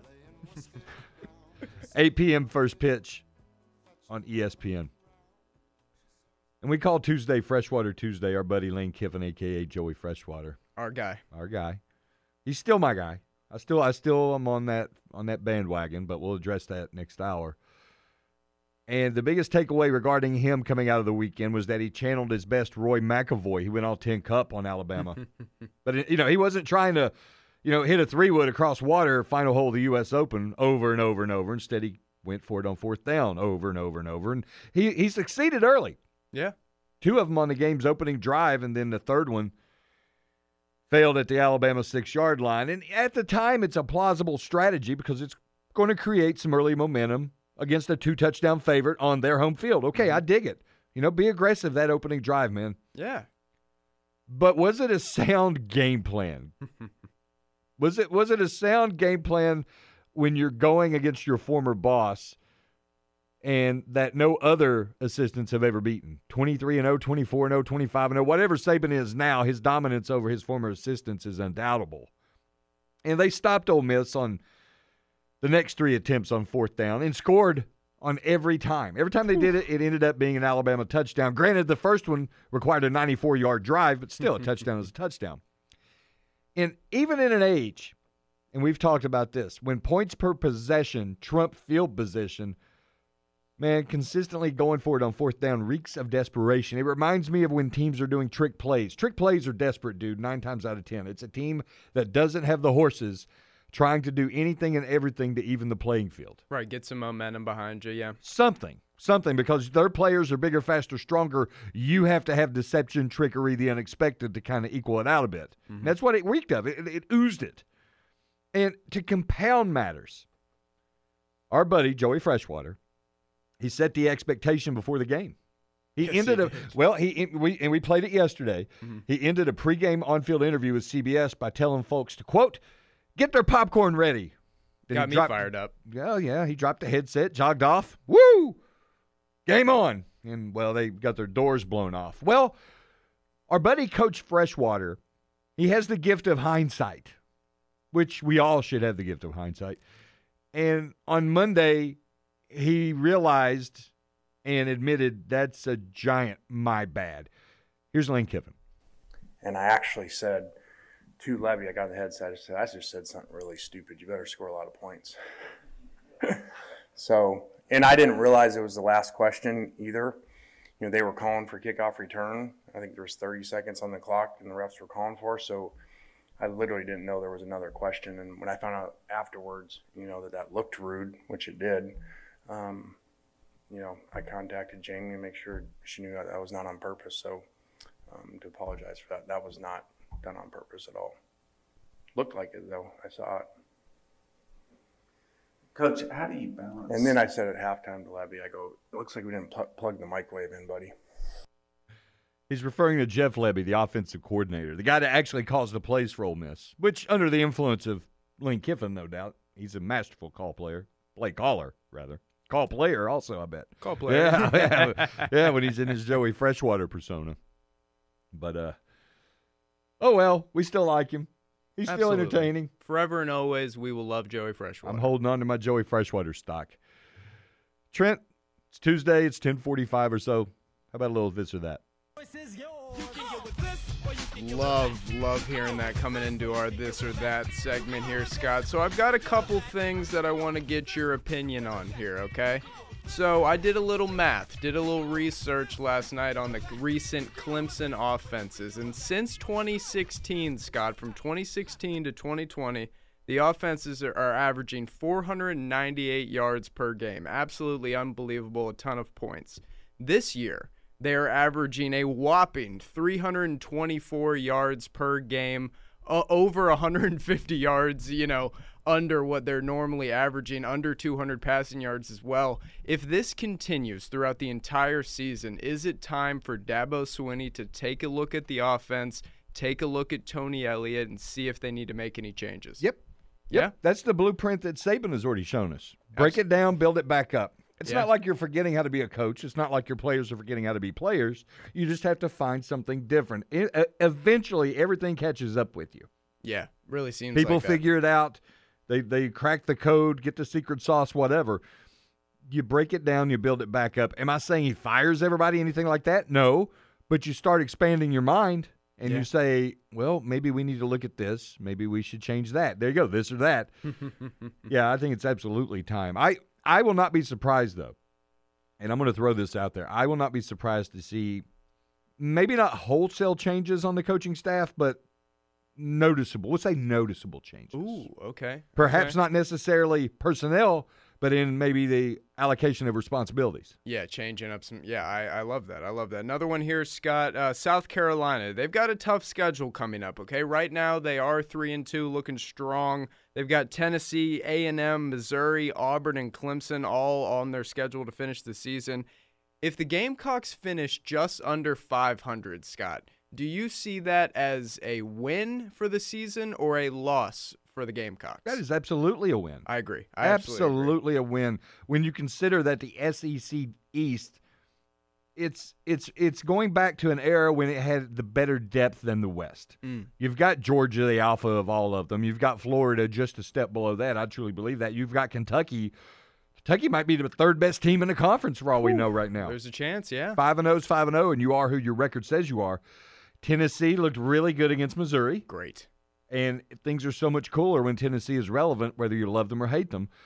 eight p.m. first pitch on E S P N. And we call Tuesday Freshwater Tuesday. Our buddy Lane Kiffin, a k a. Joey Freshwater. Our guy. Our guy. He's still my guy. I still I still am on that on that bandwagon, but we'll address that next hour. And the biggest takeaway regarding him coming out of the weekend was that he channeled his best Roy McAvoy. He went all tin cup on Alabama. But, you know, he wasn't trying to, you know, hit a three-wood across water, final hole of the U S Open over and over and over. Instead, he went for it on fourth down over and over and over. And he, he succeeded early. Yeah. Two of them on the game's opening drive, and then the third one failed at the Alabama six-yard line. And at the time, it's a plausible strategy because it's going to create some early momentum against a two-touchdown favorite on their home field. Okay, I dig it. You know, be aggressive that opening drive, man. Yeah. But was it a sound game plan? was it was it a sound game plan when you're going against your former boss and that no other assistants have ever beaten? twenty-three and oh, twenty-four and oh, twenty-five and oh, whatever Saban is now, his dominance over his former assistants is undoubtable. And they stopped Ole Miss on the next three attempts on fourth down and scored on every time. Every time they did it, it ended up being an Alabama touchdown. Granted, the first one required a ninety-four-yard drive, but still a touchdown is a touchdown. And even in an age, and we've talked about this, when points per possession trump field position, man, consistently going for it on fourth down reeks of desperation. It reminds me of when teams are doing trick plays. Trick plays are desperate, dude, nine times out of ten. It's a team that doesn't have the horses trying to do anything and everything to even the playing field. Right, get some momentum behind you, yeah. Something. Something, because their players are bigger, faster, stronger. You have to have deception, trickery, the unexpected to kind of equal it out a bit. Mm-hmm. And that's what it reeked of. It, it oozed it. And to compound matters, our buddy, Joey Freshwater, he set the expectation before the game. He yes, ended he a did. well. He we and we played it yesterday. Mm-hmm. He ended a pregame on-field interview with C B S by telling folks to quote, "Get their popcorn ready." Then Got me dropped, fired up. Yeah, yeah. He dropped the headset, jogged off. Woo! Game on. And well, they got their doors blown off. Well, our buddy Coach Freshwater, he has the gift of hindsight, which we all should have the gift of hindsight. And on Monday, he realized and admitted that's a giant my bad. Here's Lane Kiffin. And I actually said to Levy, I got the headset, I said, I just said something really stupid. You better score a lot of points. So, and I didn't realize it was the last question either. You know, they were calling for kickoff return. I think there was thirty seconds on the clock and the refs were calling for. So I literally didn't know there was another question. And when I found out afterwards, you know, that that looked rude, which it did, um, you know, I contacted Jamie to make sure she knew that, that was not on purpose. So um, to apologize for that. That was not done on purpose at all. Looked like it, though. I saw it. Coach, how do you balance? And then I said at halftime to Levy, I go, it looks like we didn't pl- plug the microwave in, buddy. He's referring to Jeff Levy, the offensive coordinator, the guy that actually calls the plays for Ole Miss, which under the influence of Lane Kiffin, no doubt. He's a masterful call player. Play caller, rather. Call player also, I bet. Call player. Yeah, yeah, yeah, when he's in his Joey Freshwater persona. But, uh, oh, well, we still like him. He's Absolutely. still entertaining. Forever and always, we will love Joey Freshwater. I'm holding on to my Joey Freshwater stock. Trent, it's Tuesday. It's ten forty-five or so. How about a little this or that? Love, love hearing that coming into our this or that segment here, Scott. So I've got a couple things that I want to get your opinion on here, okay? So I did a little math, did a little research last night on the recent Clemson offenses. And since twenty sixteen, Scott, from twenty sixteen to twenty twenty, the offenses are, are averaging four hundred ninety-eight yards per game. Absolutely unbelievable, a ton of points. This year, they are averaging a whopping three hundred twenty-four yards per game, uh, over one hundred fifty yards, you know, under what they're normally averaging, under two hundred passing yards as well. If this continues throughout the entire season, is it time for Dabo Swinney to take a look at the offense, take a look at Tony Elliott, and see if they need to make any changes? Yep. Yeah? Yep. That's the blueprint that Saban has already shown us. Break Absolutely. it down, build it back up. It's yeah. not like you're forgetting how to be a coach. It's not like your players are forgetting how to be players. You just have to find something different. It, uh, eventually, everything catches up with you. Yeah, really seems People like that. figure it out. They they crack the code, get the secret sauce, whatever. You break it down, you build it back up. Am I saying he fires everybody, anything like that? No. But you start expanding your mind, and yeah. you say, well, maybe we need to look at this. Maybe we should change that. There you go, this or that. Yeah, I think it's absolutely time. I, I will not be surprised, though, and I'm going to throw this out there. I will not be surprised to see maybe not wholesale changes on the coaching staff, but noticeable. We'll say noticeable changes. Ooh, okay. Perhaps okay. not necessarily personnel, but in maybe the allocation of responsibilities. Yeah, changing up some. Yeah, I, I love that. I love that. Another one here, Scott. Uh, South Carolina. They've got a tough schedule coming up. Okay, right now they are three and two, looking strong. They've got Tennessee, A and M, Missouri, Auburn, and Clemson all on their schedule to finish the season. If the Gamecocks finish just under five hundred, Scott, do you see that as a win for the season or a loss for the Gamecocks? That is absolutely a win. I agree. I absolutely absolutely agree. a win. When you consider that the S E C East it's it's it's going back to an era when it had the better depth than the West. Mm. You've got Georgia, the alpha of all of them. You've got Florida just a step below that. I truly believe that. You've got Kentucky. Kentucky might be the third best team in the conference for all we know right now. There's a chance, yeah. Five and oh is five and oh, and you are who your record says you are. Tennessee looked really good against Missouri. Great. And things are so much cooler when Tennessee is relevant, whether you love them or hate them.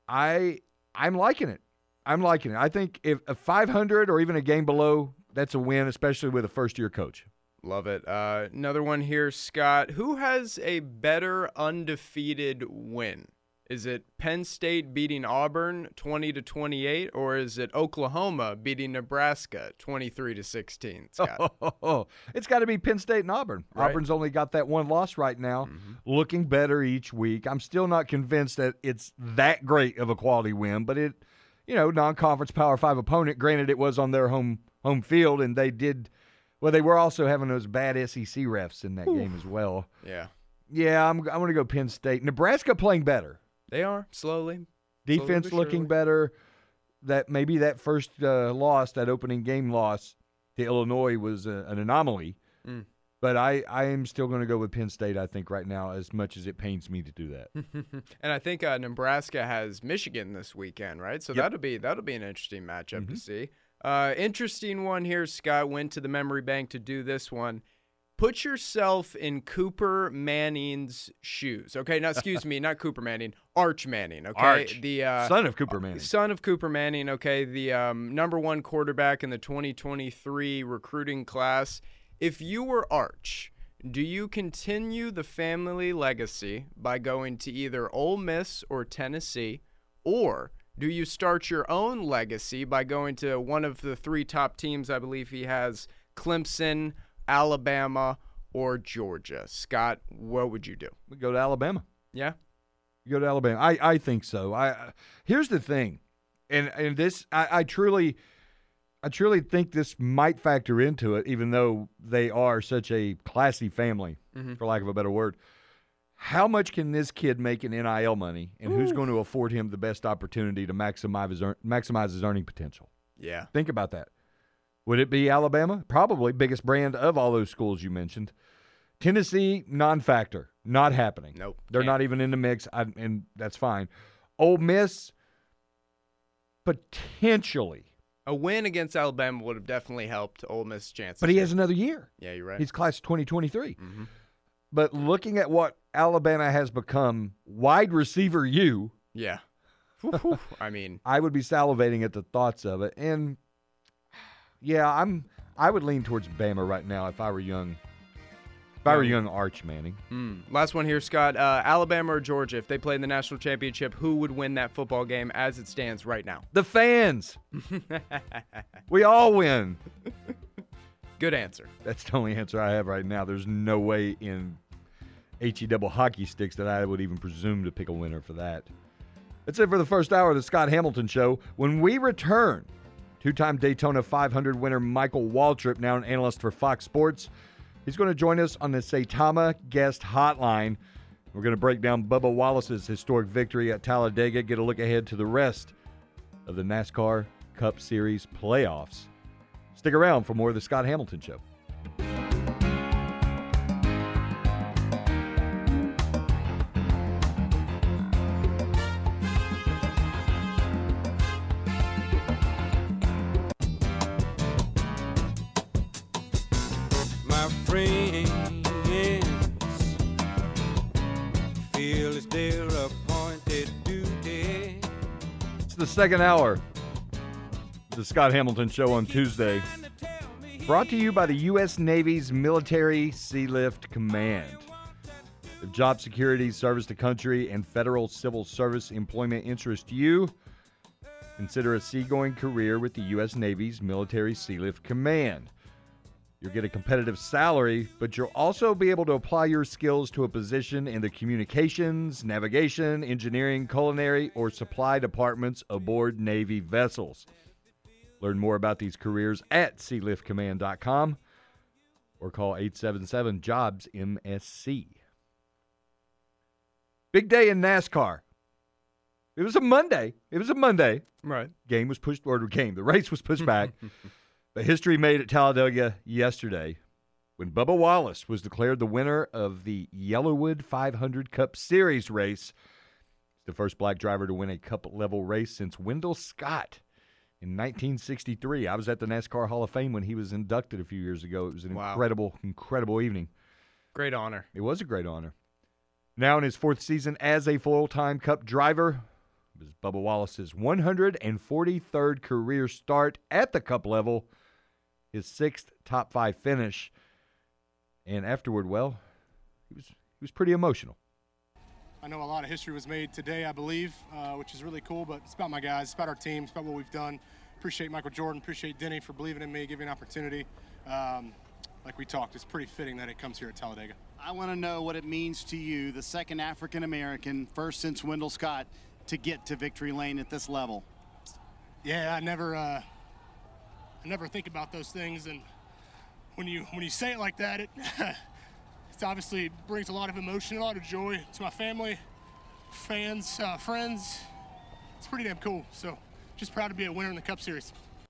I I'm liking it. I'm liking it. I think if a five hundred or even a game below, that's a win, especially with a first-year coach. Love it. Uh, another one here, Scott. Who has a better undefeated win? Is it Penn State beating Auburn twenty to twenty-eight, or is it Oklahoma beating Nebraska twenty-three to sixteen? Scott? Oh, oh, oh. It's got to be Penn State and Auburn. Right. Auburn's only got that one loss right now, mm-hmm. looking better each week. I'm still not convinced that it's that great of a quality win, but it, you know, non-conference Power Five opponent. Granted, it was on their home home field, and they did. Well, they were also having those bad S E C refs in that Ooh. game as well. Yeah, yeah. I'm I'm going to go Penn State. Nebraska playing better. They are, slowly. Defense slowly looking better. That maybe that first uh, loss, that opening game loss to Illinois was a, an anomaly. Mm. But I, I am still going to go with Penn State, I think, right now, as much as it pains me to do that. And I think uh, Nebraska has Michigan this weekend, right? So yep. that'll be that'll be an interesting matchup mm-hmm. to see. Uh, interesting one here. Scott went to the memory bank to do this one. Put yourself in Cooper Manning's shoes. Okay, now excuse me, not Cooper Manning, Arch Manning. Okay, Arch, the uh, son of Cooper Manning. Son of Cooper Manning. Okay, the um, number one quarterback in the twenty twenty-three recruiting class. If you were Arch, do you continue the family legacy by going to either Ole Miss or Tennessee, or do you start your own legacy by going to one of the three top teams? I believe he has Clemson, Alabama, or Georgia. Scott, what would you do? We go to Alabama. Yeah? You go to Alabama. I, I think so. I uh, here's the thing, and and this I, I truly I truly think this might factor into it, even though they are such a classy family, mm-hmm. for lack of a better word. How much can this kid make in N I L money, and Ooh. who's going to afford him the best opportunity to maximize his maximize his earning potential? Yeah. Think about that. Would it be Alabama? Probably, biggest brand of all those schools you mentioned. Tennessee, non-factor, not happening. Nope. They're can't. not even in the mix, I, and that's fine. Ole Miss, potentially. A win against Alabama would have definitely helped Ole Miss' chances. But he has another year. Yeah, you're right. He's class of twenty twenty-three. Mm-hmm. But looking at what Alabama has become, wide receiver you. Yeah. I mean. I would be salivating at the thoughts of it, and yeah, I'm. I would lean towards Bama right now if I were young. If I were young Arch Manning. Mm. Last one here, Scott. Uh, Alabama or Georgia, if they play in the national championship, who would win that football game as it stands right now? The fans. We all win. Good answer. That's the only answer I have right now. There's no way in H E double hockey sticks that I would even presume to pick a winner for that. That's it for the first hour of the Scott Hamilton Show. When we return, two-time Daytona five hundred winner Michael Waltrip, now an analyst for Fox Sports. He's going to join us on the Saitama Guest Hotline. We're going to break down Bubba Wallace's historic victory at Talladega, get a look ahead to the rest of the NASCAR Cup Series playoffs. Stick around for more of the Scott Hamilton Show. The second hour of the Scott Hamilton Show on Tuesday, brought to you by the U S Navy's Military Sealift Command. If job security, service to country, and federal civil service employment interest you, consider a seagoing career with the U S Navy's Military Sealift Command. You'll get a competitive salary, but you'll also be able to apply your skills to a position in the communications, navigation, engineering, culinary, or supply departments aboard Navy vessels. Learn more about these careers at sea lift command dot com or call eight seven seven, jobs M S C. Big day in NASCAR. It was a Monday. It was a Monday. Right. Game was pushed, or game. The race was pushed back. But history made at Talladega yesterday when Bubba Wallace was declared the winner of the Yellowwood five hundred Cup Series race. He's the first black driver to win a Cup-level race since Wendell Scott in nineteen sixty-three. I was at the NASCAR Hall of Fame when he was inducted a few years ago. It was an Wow. incredible, incredible evening. Great honor. It was a great honor. Now in his fourth season as a full-time Cup driver, it was Bubba Wallace's one hundred forty-third career start at the Cup level, his sixth top five finish. And afterward, well, he was he was pretty emotional. I know a lot of history was made today, I believe, uh, which is really cool, but it's about my guys, it's about our team, it's about what we've done. Appreciate Michael Jordan, appreciate Denny for believing in me, giving me an opportunity. Um, like we talked, it's pretty fitting that it comes here at Talladega. I want to know what it means to you, the second African-American, first since Wendell Scott, to get to victory lane at this level. Yeah, I never, uh, I never think about those things, and when you when you say it like that, it it's obviously brings a lot of emotion, a lot of joy to my family, fans, uh, friends. It's pretty damn cool. So, just proud to be a winner in the Cup Series.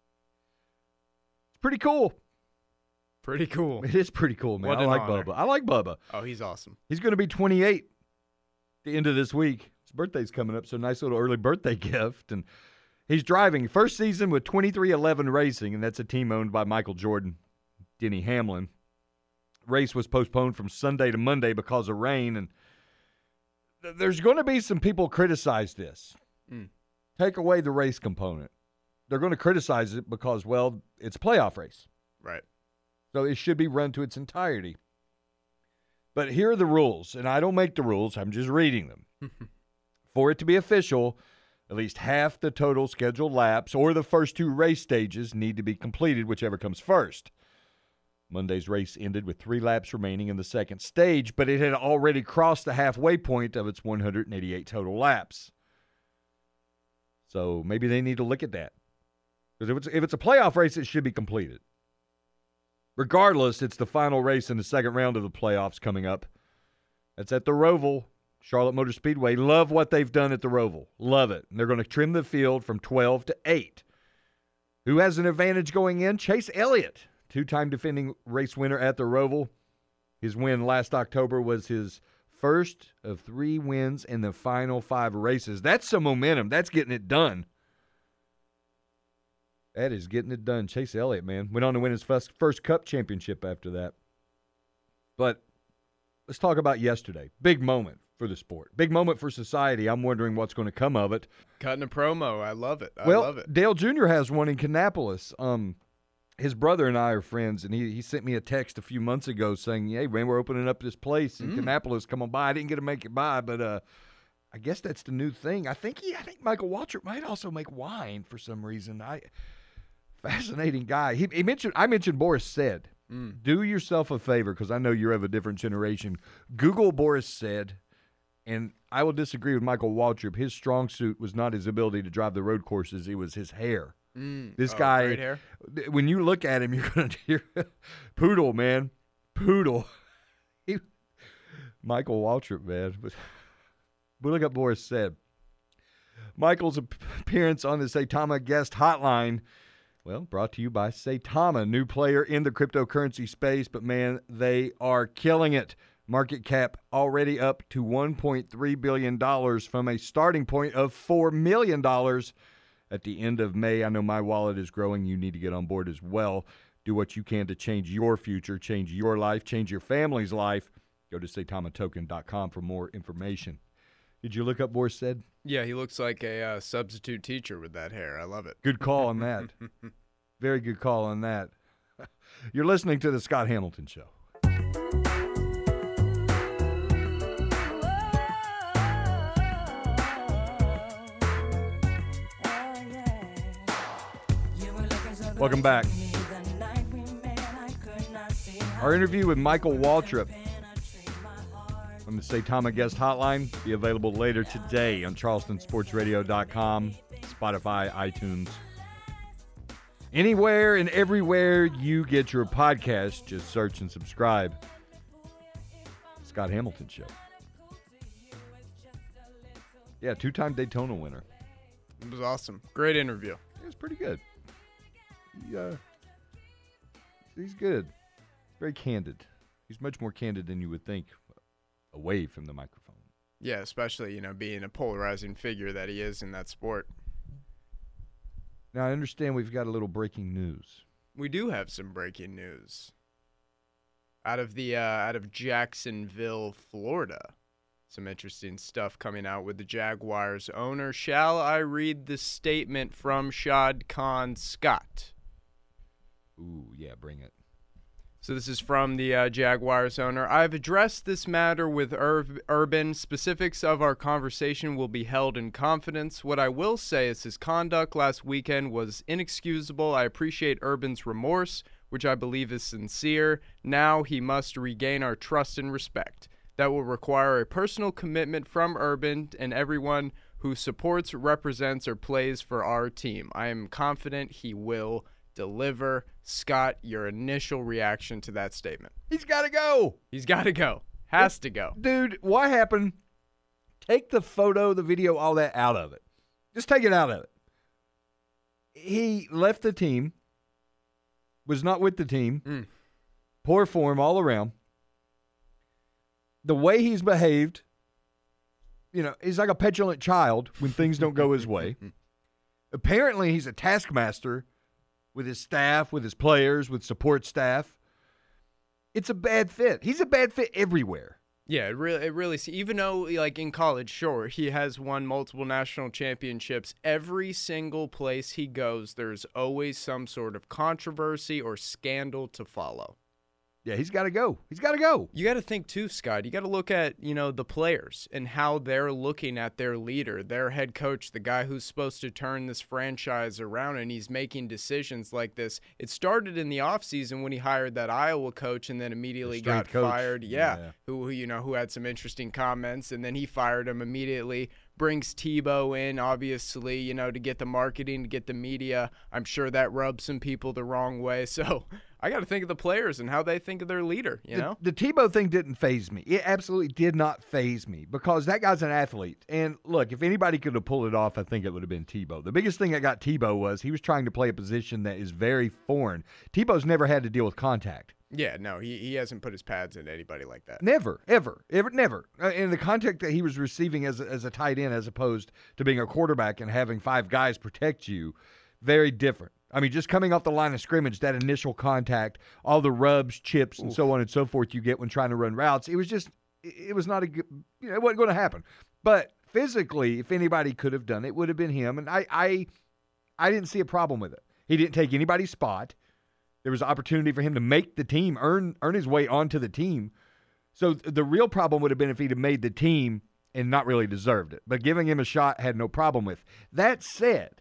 It's pretty cool. Pretty cool. It is pretty cool, man. What I an like honor. Bubba. I like Bubba. Oh, he's awesome. He's going to be twenty-eight at the end of this week. His birthday's coming up, so nice little early birthday gift. And he's driving first season with twenty-three eleven Racing, and that's a team owned by Michael Jordan, Denny Hamlin. Race was postponed from Sunday to Monday because of rain, and th- there's going to be some people criticize this. Mm. Take away the race component. They're going to criticize it because, well, it's a playoff race. Right. So it should be run to its entirety. But here are the rules, and I don't make the rules. I'm just reading them. For it to be official, at least half the total scheduled laps or the first two race stages need to be completed, whichever comes first. Monday's race ended with three laps remaining in the second stage, but it had already crossed the halfway point of its one hundred eighty-eight total laps. So maybe they need to look at that. Because if it's, if it's a playoff race, it should be completed. Regardless, it's the final race in the second round of the playoffs coming up. That's at the Roval, Charlotte Motor Speedway. Love what they've done at the Roval. Love it. And they're going to trim the field from twelve to eight. Who has an advantage going in? Chase Elliott, two-time defending race winner at the Roval. His win last October was his first of three wins in the final five races. That's some momentum. That's getting it done. That is getting it done. Chase Elliott, man, went on to win his first, first Cup championship after that. But let's talk about yesterday. Big moment for the sport. Big moment for society. I'm wondering what's going to come of it. Cutting a promo. I love it. I well, love it. Dale Junior has one in Kannapolis. Um, his brother and I are friends, and he, he sent me a text a few months ago saying, hey, man, we're opening up this place in Mm. Kannapolis. Come on by. I didn't get to make it by, but uh, I guess that's the new thing. I think he, I think Michael Waltrip might also make wine for some reason. I Fascinating guy. He, he mentioned. I mentioned Boris Said. Mm. Do yourself a favor, because I know you're of a different generation. Google Boris Said, and I will disagree with Michael Waltrip. His strong suit was not his ability to drive the road courses. It was his hair. Mm. This Oh, guy, great hair. when you look at him, you're going to hear Poodle, man. Poodle. He, Michael Waltrip, man. But, but look at Boris Said. Michael's appearance on the Saitama guest hotline, well, brought to you by Saitama, new player in the cryptocurrency space, but man, they are killing it. Market cap already up to one point three billion dollars from a starting point of four million dollars at the end of May. I know my wallet is growing. You need to get on board as well. Do what you can to change your future, change your life, change your family's life. Go to saitama token dot com for more information. Did you look up Boris Said? Yeah, he looks like a uh, substitute teacher with that hair. I love it. Good call on that. Very good call on that. You're listening to the Scott Hamilton Show. Welcome back. Our interview with Michael Waltrip on the Saitama Guest Hotline will be available later today on charleston sports radio dot com, Spotify, iTunes. Anywhere and everywhere you get your podcast, just search and subscribe. Scott Hamilton Show. Yeah, two-time Daytona winner. It was awesome. Great interview. It was pretty good. He, uh, he's good. Very candid. He's much more candid than you would think away from the microphone. Yeah, especially, you know, being a polarizing figure that he is in that sport. Now, I understand we've got a little breaking news. We do have some breaking news. Out of the uh, out of Jacksonville, Florida. Some interesting stuff coming out with the Jaguars owner. Shall I read the statement from Shad Khan Scott? Ooh, yeah, bring it. So this is from the uh, Jaguars owner. I've addressed this matter with Ur- Urban. Specifics of our conversation will be held in confidence. What I will say is his conduct last weekend was inexcusable. I appreciate Urban's remorse, which I believe is sincere. Now he must regain our trust and respect. That will require a personal commitment from Urban and everyone who supports, represents, or plays for our team. I am confident he will deliver. Scott, your initial reaction to that statement? He's got to go. He's got to go. Has to go. Dude, what happened? Take the photo, the video, all that out of it. Just take it out of it. He left the team, was not with the team, mm. poor form all around. The way he's behaved, you know, he's like a petulant child when things don't go his way. Apparently, he's a taskmaster with his staff, with his players, with support staff. It's a bad fit. He's a bad fit everywhere. Yeah, it really, it really. Even though, like in college, sure, he has won multiple national championships. Every single place he goes, there's always some sort of controversy or scandal to follow. Yeah, he's got to go. He's got to go. You got to think too, Scott. You got to look at, you know, the players and how they're looking at their leader, their head coach, the guy who's supposed to turn this franchise around, and he's making decisions like this. It started in the offseason when he hired that Iowa coach and then immediately got coach. fired. Yeah, yeah. Who, who, you know, who had some interesting comments, and then he fired him immediately. Brings Tebow in, obviously, you know, to get the marketing, to get the media. I'm sure that rubs some people the wrong way. So I got to think of the players and how they think of their leader, you the, know? The Tebow thing didn't faze me. It absolutely did not faze me because that guy's an athlete. And look, if anybody could have pulled it off, I think it would have been Tebow. The biggest thing that got Tebow was he was trying to play a position that is very foreign. Tebow's never had to deal with contact. Yeah, no, he, he hasn't put his pads into anybody like that. Never, ever, ever, never. Uh, in the contact that he was receiving as a, as a tight end as opposed to being a quarterback and having five guys protect you, very different. I mean, just coming off the line of scrimmage, that initial contact, all the rubs, chips, and Oof. so on and so forth you get when trying to run routes, it was just, it was not a good, you know, it wasn't going to happen. But physically, if anybody could have done it, it would have been him. And I, I, I didn't see a problem with it. He didn't take anybody's spot. There was an opportunity for him to make the team, earn earn his way onto the team. So th- the real problem would have been if he'd have made the team and not really deserved it. But giving him a shot had no problem with. That said,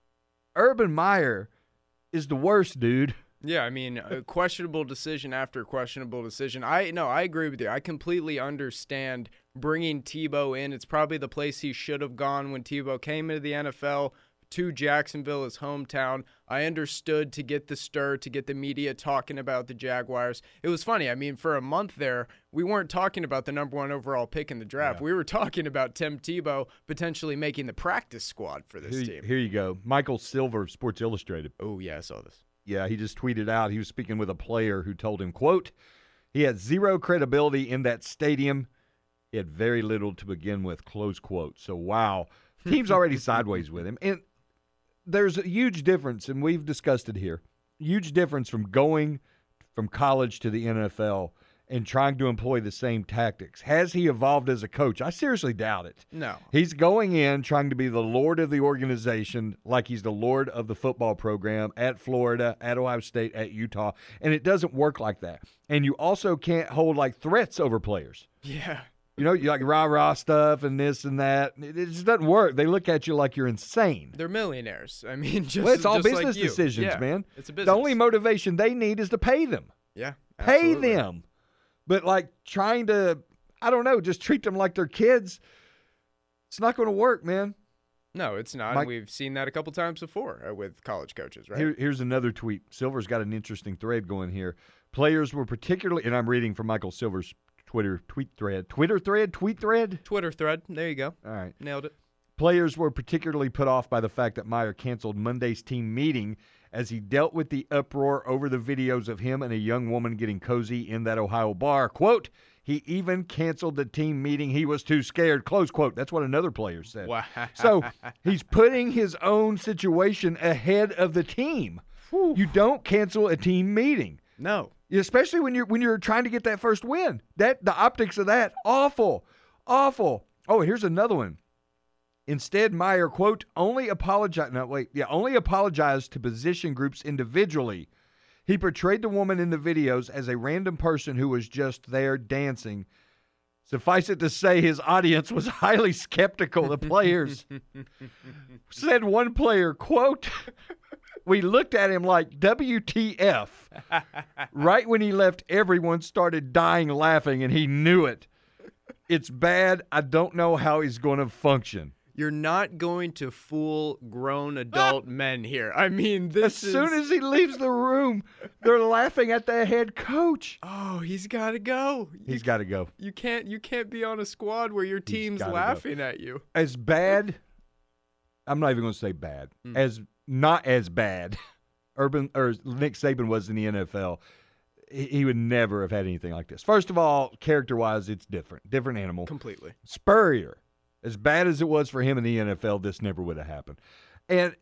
Urban Meyer is the worst, dude. Yeah, I mean, a questionable decision after questionable decision. I no, I agree with you. I completely understand bringing Tebow in. It's probably the place he should have gone when Tebow came into the N F L. To Jacksonville, his hometown. I understood to get the stir, to get the media talking about the Jaguars. It was funny. I mean, for a month there, we weren't talking about the number one overall pick in the draft. Yeah. We were talking about Tim Tebow potentially making the practice squad for this here, team. Here you go. Michael Silver, Sports Illustrated. Oh, yeah, I saw this. Yeah, he just tweeted out. He was speaking with a player who told him, quote, he had zero credibility in that stadium. He had very little to begin with, close quote. So, wow. Team's already sideways with him. And there's a huge difference, and we've discussed it here, huge difference from going from college to the N F L and trying to employ the same tactics. Has he evolved as a coach? I seriously doubt it. No. He's going in trying to be the lord of the organization like he's the lord of the football program at Florida, at Ohio State, at Utah, and it doesn't work like that. And you also can't hold like threats over players. Yeah. You know, you like rah-rah stuff and this and that. It, it just doesn't work. They look at you like you're insane. They're millionaires. I mean, just well, it's all just business like decisions, yeah, man. It's a business. The only motivation they need is to pay them. Yeah, absolutely. Pay them. But like trying to, I don't know, just treat them like they're kids, it's not going to work, man. No, it's not. Mike, We've seen that a couple times before uh, with college coaches, right? Here, here's another tweet. Silver's got an interesting thread going here. Players were particularly, and I'm reading from Michael Silver's Twitter tweet thread. Twitter thread? Tweet thread? Twitter thread. There you go. All right. Nailed it. Players were particularly put off by the fact that Meyer canceled Monday's team meeting as he dealt with the uproar over the videos of him and a young woman getting cozy in that Ohio bar. Quote, he even canceled the team meeting. He was too scared, close quote. That's what another player said. Wow. So he's putting his own situation ahead of the team. Whew. You don't cancel a team meeting. No. Especially when you're when you're trying to get that first win. That the optics of that, awful, awful. Oh, and here's another one. Instead, Meyer, quote, only apologize. No, wait, yeah, only apologized to position groups individually. He portrayed the woman in the videos as a random person who was just there dancing. Suffice it to say, his audience was highly skeptical. The players said one player, quote, we looked at him like W T F. Right when he left, everyone started dying laughing, and he knew it. It's bad. I don't know how he's going to function. You're not going to fool grown adult men here. I mean, this As soon as he leaves the room, they're laughing at the head coach. Oh, he's got to go. He's got to go. You can't you can't be on a squad where your team's laughing go. at you. As bad, I'm not even going to say bad. Mm. As not as bad, Urban or Nick Saban was in the N F L. He, he would never have had anything like this. First of all, character-wise, it's different. Different animal. Completely. Spurrier. As bad as it was for him in the N F L, this never would have happened. And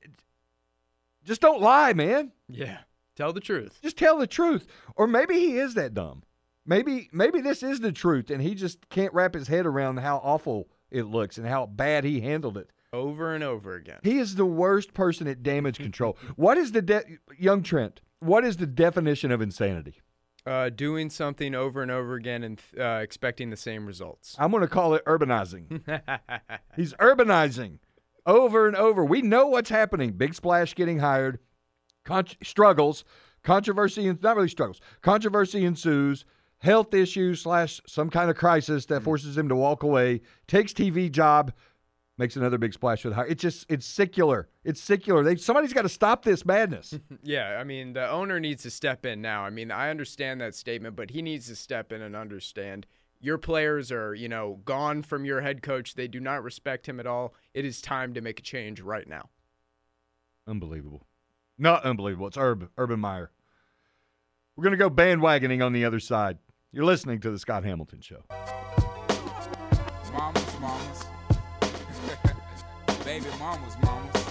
just don't lie, man. Yeah. Tell the truth. Just tell the truth. Or maybe he is that dumb. Maybe maybe this is the truth, and he just can't wrap his head around how awful it looks and how bad he handled it. Over and over again. He is the worst person at damage control. What is the de- young Trent? What is the definition of insanity? Uh, doing something over and over again and uh, expecting the same results. I'm going to call it urbanizing. He's urbanizing over and over. We know what's happening. Big Splash getting hired. Con- struggles. Controversy, and not really struggles. Controversy ensues. Health issues slash some kind of crisis that forces him to walk away. Takes T V job. Makes another big splash with hire. It's just, it's secular. It's secular. They, somebody's got to stop this madness. Yeah, I mean, the owner needs to step in now. I mean, I understand that statement, but he needs to step in and understand your players are, you know, gone from your head coach. They do not respect him at all. It is time to make a change right now. Unbelievable. Not unbelievable. It's Urban, Urban Meyer. We're going to go bandwagoning on the other side. You're listening to the Scott Hamilton Show. Mamas, mamas. Baby mamas, mamas.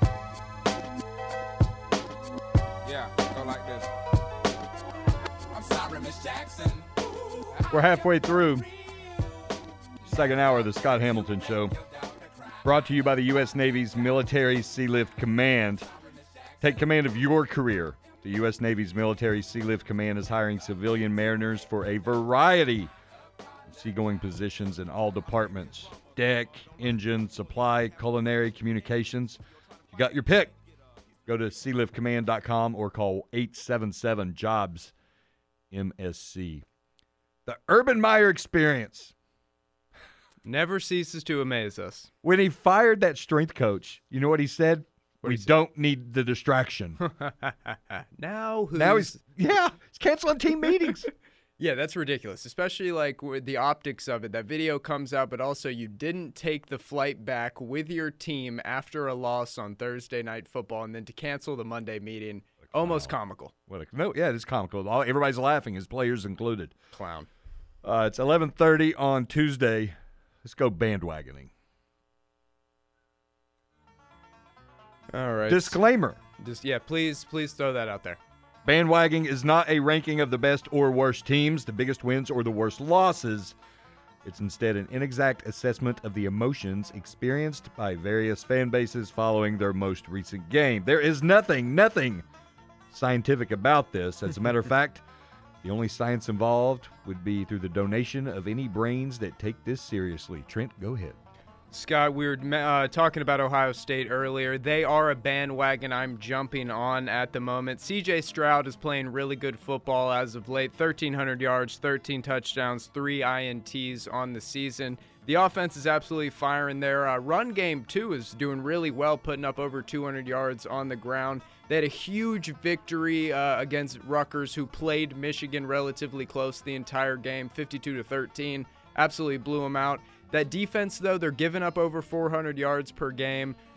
Yeah, go like this. I'm sorry, Miss Jackson. We're halfway through second hour of the Scott Hamilton Show. Brought to you by the U S Navy's Military Sealift Command. Take command of your career. The U S Navy's Military Sealift Command is hiring civilian mariners for a variety of seagoing positions in all departments. Deck, engine, supply, culinary, communications. You got your pick. Go to sea lift command dot com or call eight seven seven jobs M S C. The Urban Meyer experience. Never ceases to amaze us. When he fired that strength coach, you know what he said? What we he don't said? need the distraction. now who's... Now he's, yeah, he's canceling team meetings. Yeah, that's ridiculous, especially like with the optics of it. That video comes out, but also you didn't take the flight back with your team after a loss on Thursday Night Football, and then to cancel the Monday meeting, almost comical. What a, no, yeah, it is comical. All, everybody's laughing, his players included. Clown. Uh, it's eleven thirty on Tuesday. Let's go bandwagoning. All right. Disclaimer. Just yeah, please, please throw that out there. Bandwagoning is not a ranking of the best or worst teams, the biggest wins or the worst losses. It's instead an inexact assessment of the emotions experienced by various fan bases following their most recent game. There is nothing, nothing scientific about this. As a matter of fact, the only science involved would be through the donation of any brains that take this seriously. Trent, go ahead. Scott, we were uh, talking about Ohio State earlier. They are a bandwagon I'm jumping on at the moment. C J Stroud is playing really good football as of late. thirteen hundred yards, thirteen touchdowns, three I N Ts on the season. The offense is absolutely firing. Their uh, run game, too, is doing really well, putting up over two hundred yards on the ground. They had a huge victory uh, against Rutgers, who played Michigan relatively close the entire game, fifty-two to thirteen. Absolutely blew them out. That defense, though, they're giving up over four hundred yards per game.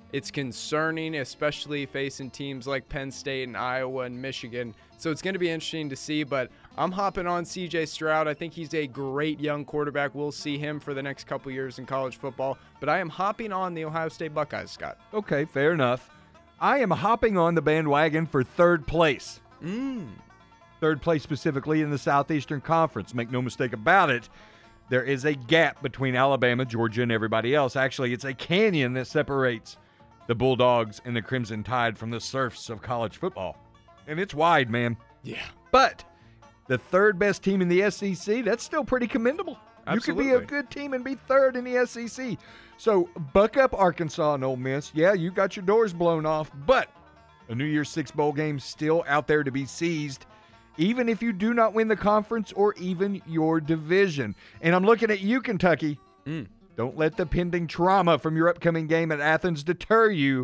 It's concerning, especially facing teams like Penn State and Iowa and Michigan. So it's going to be interesting to see, but I'm hopping on C J Stroud. I think he's a great young quarterback. We'll see him for the next couple years in college football, but I am hopping on the Ohio State Buckeyes, Scott. Okay, fair enough. I am hopping on the bandwagon for third place. Mm. Third place specifically in the Southeastern Conference. Make no mistake about it. There is a gap between Alabama, Georgia, and everybody else. Actually, it's a canyon that separates the Bulldogs and the Crimson Tide from the serfs of college football. And it's wide, man. Yeah. But the third best team in the S E C, that's still pretty commendable. Absolutely. You could be a good team and be third in the S E C. So buck up, Arkansas and Ole Miss. Yeah, you got your doors blown off, but a New Year's Six bowl game still out there to be seized, even if you do not win the conference or even your division. And I'm looking at you, Kentucky. Mm. Don't let the pending trauma from your upcoming game at Athens deter you.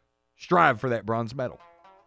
Strive for that bronze medal.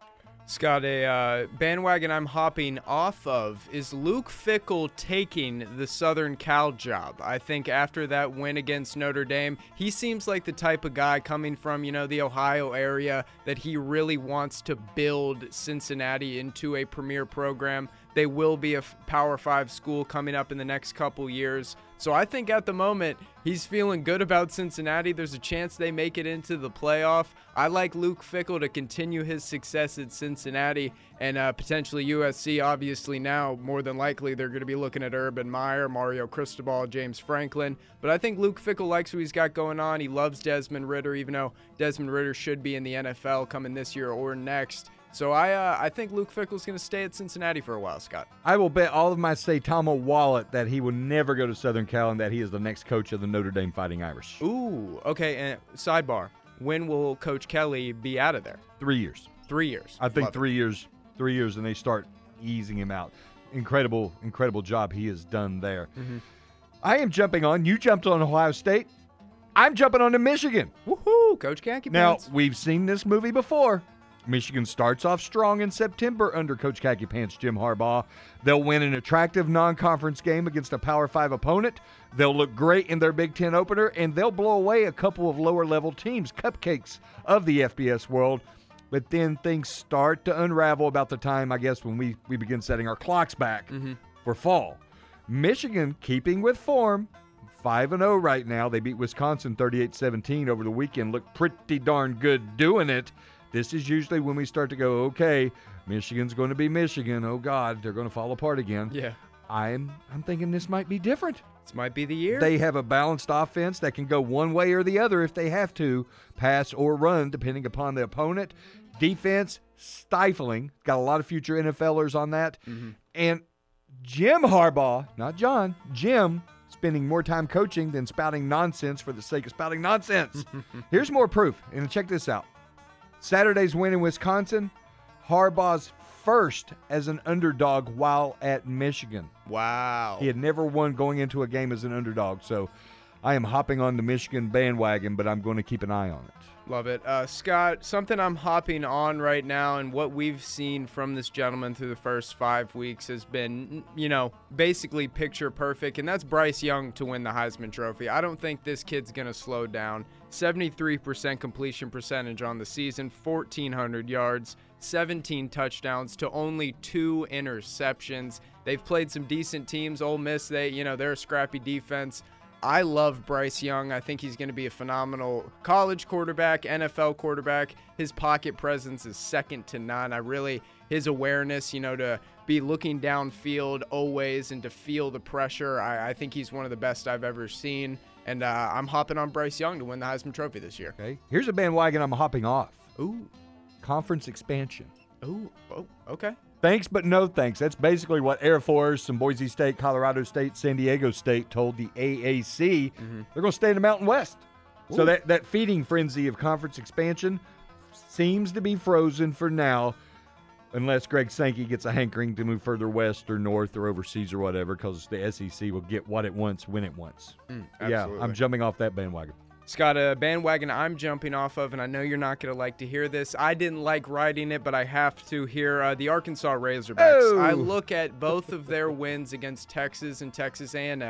Scott, a uh, bandwagon I'm hopping off of is Luke Fickell taking the Southern Cal job. I think after that win against Notre Dame, he seems like the type of guy coming from, you know, the Ohio area that he really wants to build Cincinnati into a premier program. They will be a Power Five school coming up in the next couple years. So I think at the moment, he's feeling good about Cincinnati. There's a chance they make it into the playoff. I like Luke Fickell to continue his success at Cincinnati and uh, potentially U S C. Obviously now, more than likely, they're going to be looking at Urban Meyer, Mario Cristobal, James Franklin. But I think Luke Fickell likes what he's got going on. He loves Desmond Ridder, even though Desmond Ridder should be in the N F L coming this year or next. So I uh, I think Luke Fickell's going to stay at Cincinnati for a while, Scott. I will bet all of my Saytama wallet that he will never go to Southern Cal and that he is the next coach of the Notre Dame Fighting Irish. Ooh, okay. And sidebar, when will Coach Kelly be out of there? Three years. Three years. I think Love three it. years. Three years, and they start easing him out. Incredible, incredible job he has done there. Mm-hmm. I am jumping on. You jumped on Ohio State. I'm jumping on to Michigan. Woohoo, Coach Khaki Now, Pants. we've seen this movie before. Michigan starts off strong in September under Coach Khaki Pants Jim Harbaugh. They'll win an attractive non-conference game against a Power Five opponent. They'll look great in their Big Ten opener, and they'll blow away a couple of lower-level teams, cupcakes of the F B S world. But then things start to unravel about the time, I guess, when we, we begin setting our clocks back Mm-hmm. for fall. Michigan, keeping with form, five and oh right now. They beat Wisconsin thirty-eight seventeen over the weekend. Look pretty darn good doing it. This is usually when we start to go, okay, Michigan's going to be Michigan. Oh, God, they're going to fall apart again. Yeah. I'm I'm thinking this might be different. This might be the year. They have a balanced offense that can go one way or the other if they have to, pass or run, depending upon the opponent. Defense, stifling. Got a lot of future NFLers on that. Mm-hmm. And Jim Harbaugh, not John, Jim, spending more time coaching than spouting nonsense for the sake of spouting nonsense. Here's more proof, and check this out. Saturday's win in Wisconsin, Harbaugh's first as an underdog while at Michigan. Wow. He had never won going into a game as an underdog, so I am hopping on the Michigan bandwagon, but I'm going to keep an eye on it. Love it. Uh, Scott, something I'm hopping on right now and what we've seen from this gentleman through the first five weeks has been, you know, basically picture perfect, and that's Bryce Young to win the Heisman Trophy. I don't think this kid's going to slow down. seventy-three percent completion percentage on the season, fourteen hundred yards, seventeen touchdowns to only two interceptions. They've played some decent teams. Ole Miss, they, you know, they're a scrappy defense. I love Bryce Young. I think he's going to be a phenomenal college quarterback, N F L quarterback. His pocket presence is second to none. I really, his awareness, you know, to be looking downfield always and to feel the pressure, I, I think he's one of the best I've ever seen. And uh, I'm hopping on Bryce Young to win the Heisman Trophy this year. Okay. Here's a bandwagon I'm hopping off. Ooh. Conference expansion. Ooh. Oh, okay. Thanks, but no thanks. That's basically what Air Force and Boise State, Colorado State, San Diego State told the A A C. Mm-hmm. They're going to stay in the Mountain West. Ooh. So that, that feeding frenzy of conference expansion seems to be frozen for now, unless Greg Sankey gets a hankering to move further west or north or overseas or whatever, because the S E C will get what it wants when it wants. Mm, yeah, I'm jumping off that bandwagon. Scott, a bandwagon I'm jumping off of, and I know you're not going to like to hear this. I didn't like writing it, but I have to hear uh, the Arkansas Razorbacks. Oh. I look at both of their wins against Texas and Texas A and M.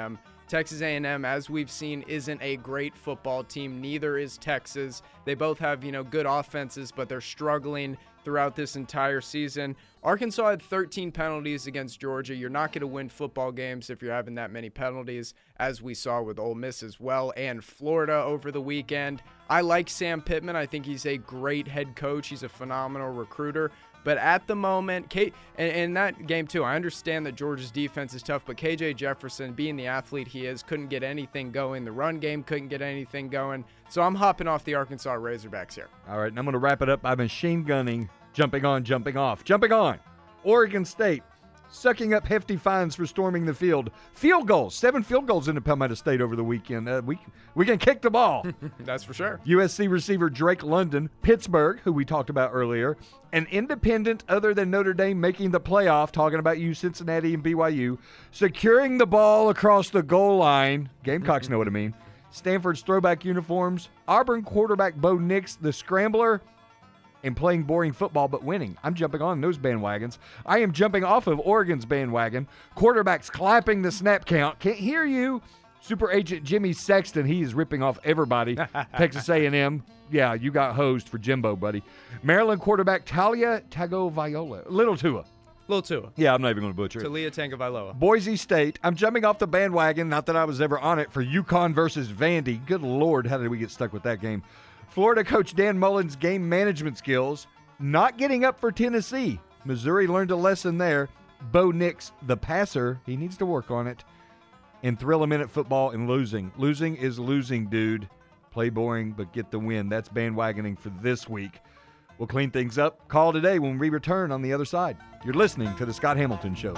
Texas A and M, as we've seen, isn't a great football team. Neither is Texas. They both have, you know, good offenses, but they're struggling throughout this entire season. Arkansas had thirteen penalties against Georgia. You're not going to win football games if you're having that many penalties, as we saw with Ole Miss as well, and Florida over the weekend. I like Sam Pittman. I think he's a great head coach. He's a phenomenal recruiter. But at the moment, K- and in that game too, I understand that Georgia's defense is tough, but K J Jefferson, being the athlete he is, couldn't get anything going. The run game couldn't get anything going. So I'm hopping off the Arkansas Razorbacks here. All right, and I'm going to wrap it up by machine gunning, jumping on, jumping off. Jumping on, Oregon State, sucking up hefty fines for storming the field. Field goals, seven field goals into Palmetto State over the weekend. Uh, we, we can kick the ball. That's for sure. U S C receiver Drake London, Pittsburgh, who we talked about earlier, an independent other than Notre Dame making the playoff, talking about you, Cincinnati and B Y U, securing the ball across the goal line. Gamecocks know what I mean. Stanford's throwback uniforms, Auburn quarterback Bo Nix, the scrambler, and playing boring football but winning. I'm jumping on those bandwagons. I am jumping off of Oregon's bandwagon. Quarterbacks clapping the snap count. Can't hear you. Super Agent Jimmy Sexton, he is ripping off everybody. Texas A and M, yeah, you got hosed for Jimbo, buddy. Maryland quarterback Talia Tagovailoa. Little Tua. Little Tua. Yeah, I'm not even going to butcher it. Talia Tagovailoa. Boise State. I'm jumping off the bandwagon, not that I was ever on it, for UConn versus Vandy. Good Lord, how did we get stuck with that game? Florida coach Dan Mullen's game management skills, not getting up for Tennessee. Missouri learned a lesson there. Bo Nix, the passer, he needs to work on it. And thrill-a-minute football and losing. Losing is losing, dude. Play boring, but get the win. That's bandwagoning for this week. We'll clean things up. Call today when we return on the other side. You're listening to The Scott Hamilton Show.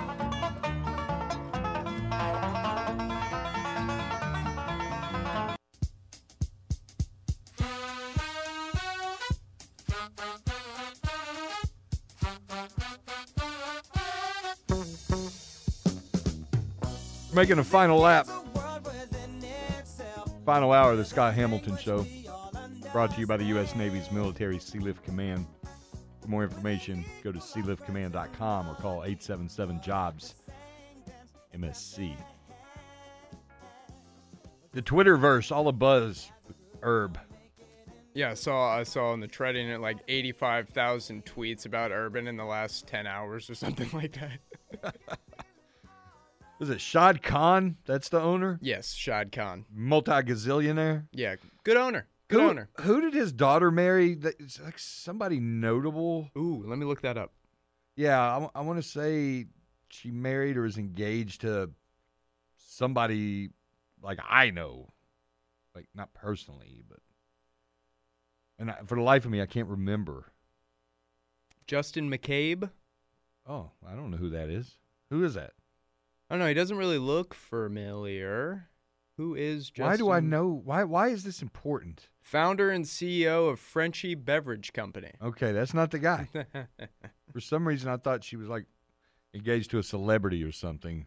Making a final lap. Final hour of the Scott Hamilton Show. Brought to you by the U S Navy's Military Sealift Command. For more information, go to sea lift command dot com or call eight seven seven jobs M S C. The Twitterverse, all a buzz. Herb. Yeah, I saw I saw on the Treading it like eighty-five thousand tweets about Urban in the last ten hours or something like that. Was it Shad Khan? That's the owner? Yes, Shad Khan. Multi-gazillionaire? Yeah, good owner. Good who, owner. Who did his daughter marry? It's like somebody notable. Ooh, let me look that up. Yeah, I, I want to say she married or is engaged to somebody like I know. Like, not personally, but. And I, for the life of me, I can't remember. Justin McCabe? Oh, I don't know who that is. Who is that? I don't know. He doesn't really look familiar. Who is Justin? Why do I know? Why Why is this important? Founder and C E O of Frenchie Beverage Company. Okay, that's not the guy. For some reason, I thought she was like engaged to a celebrity or something.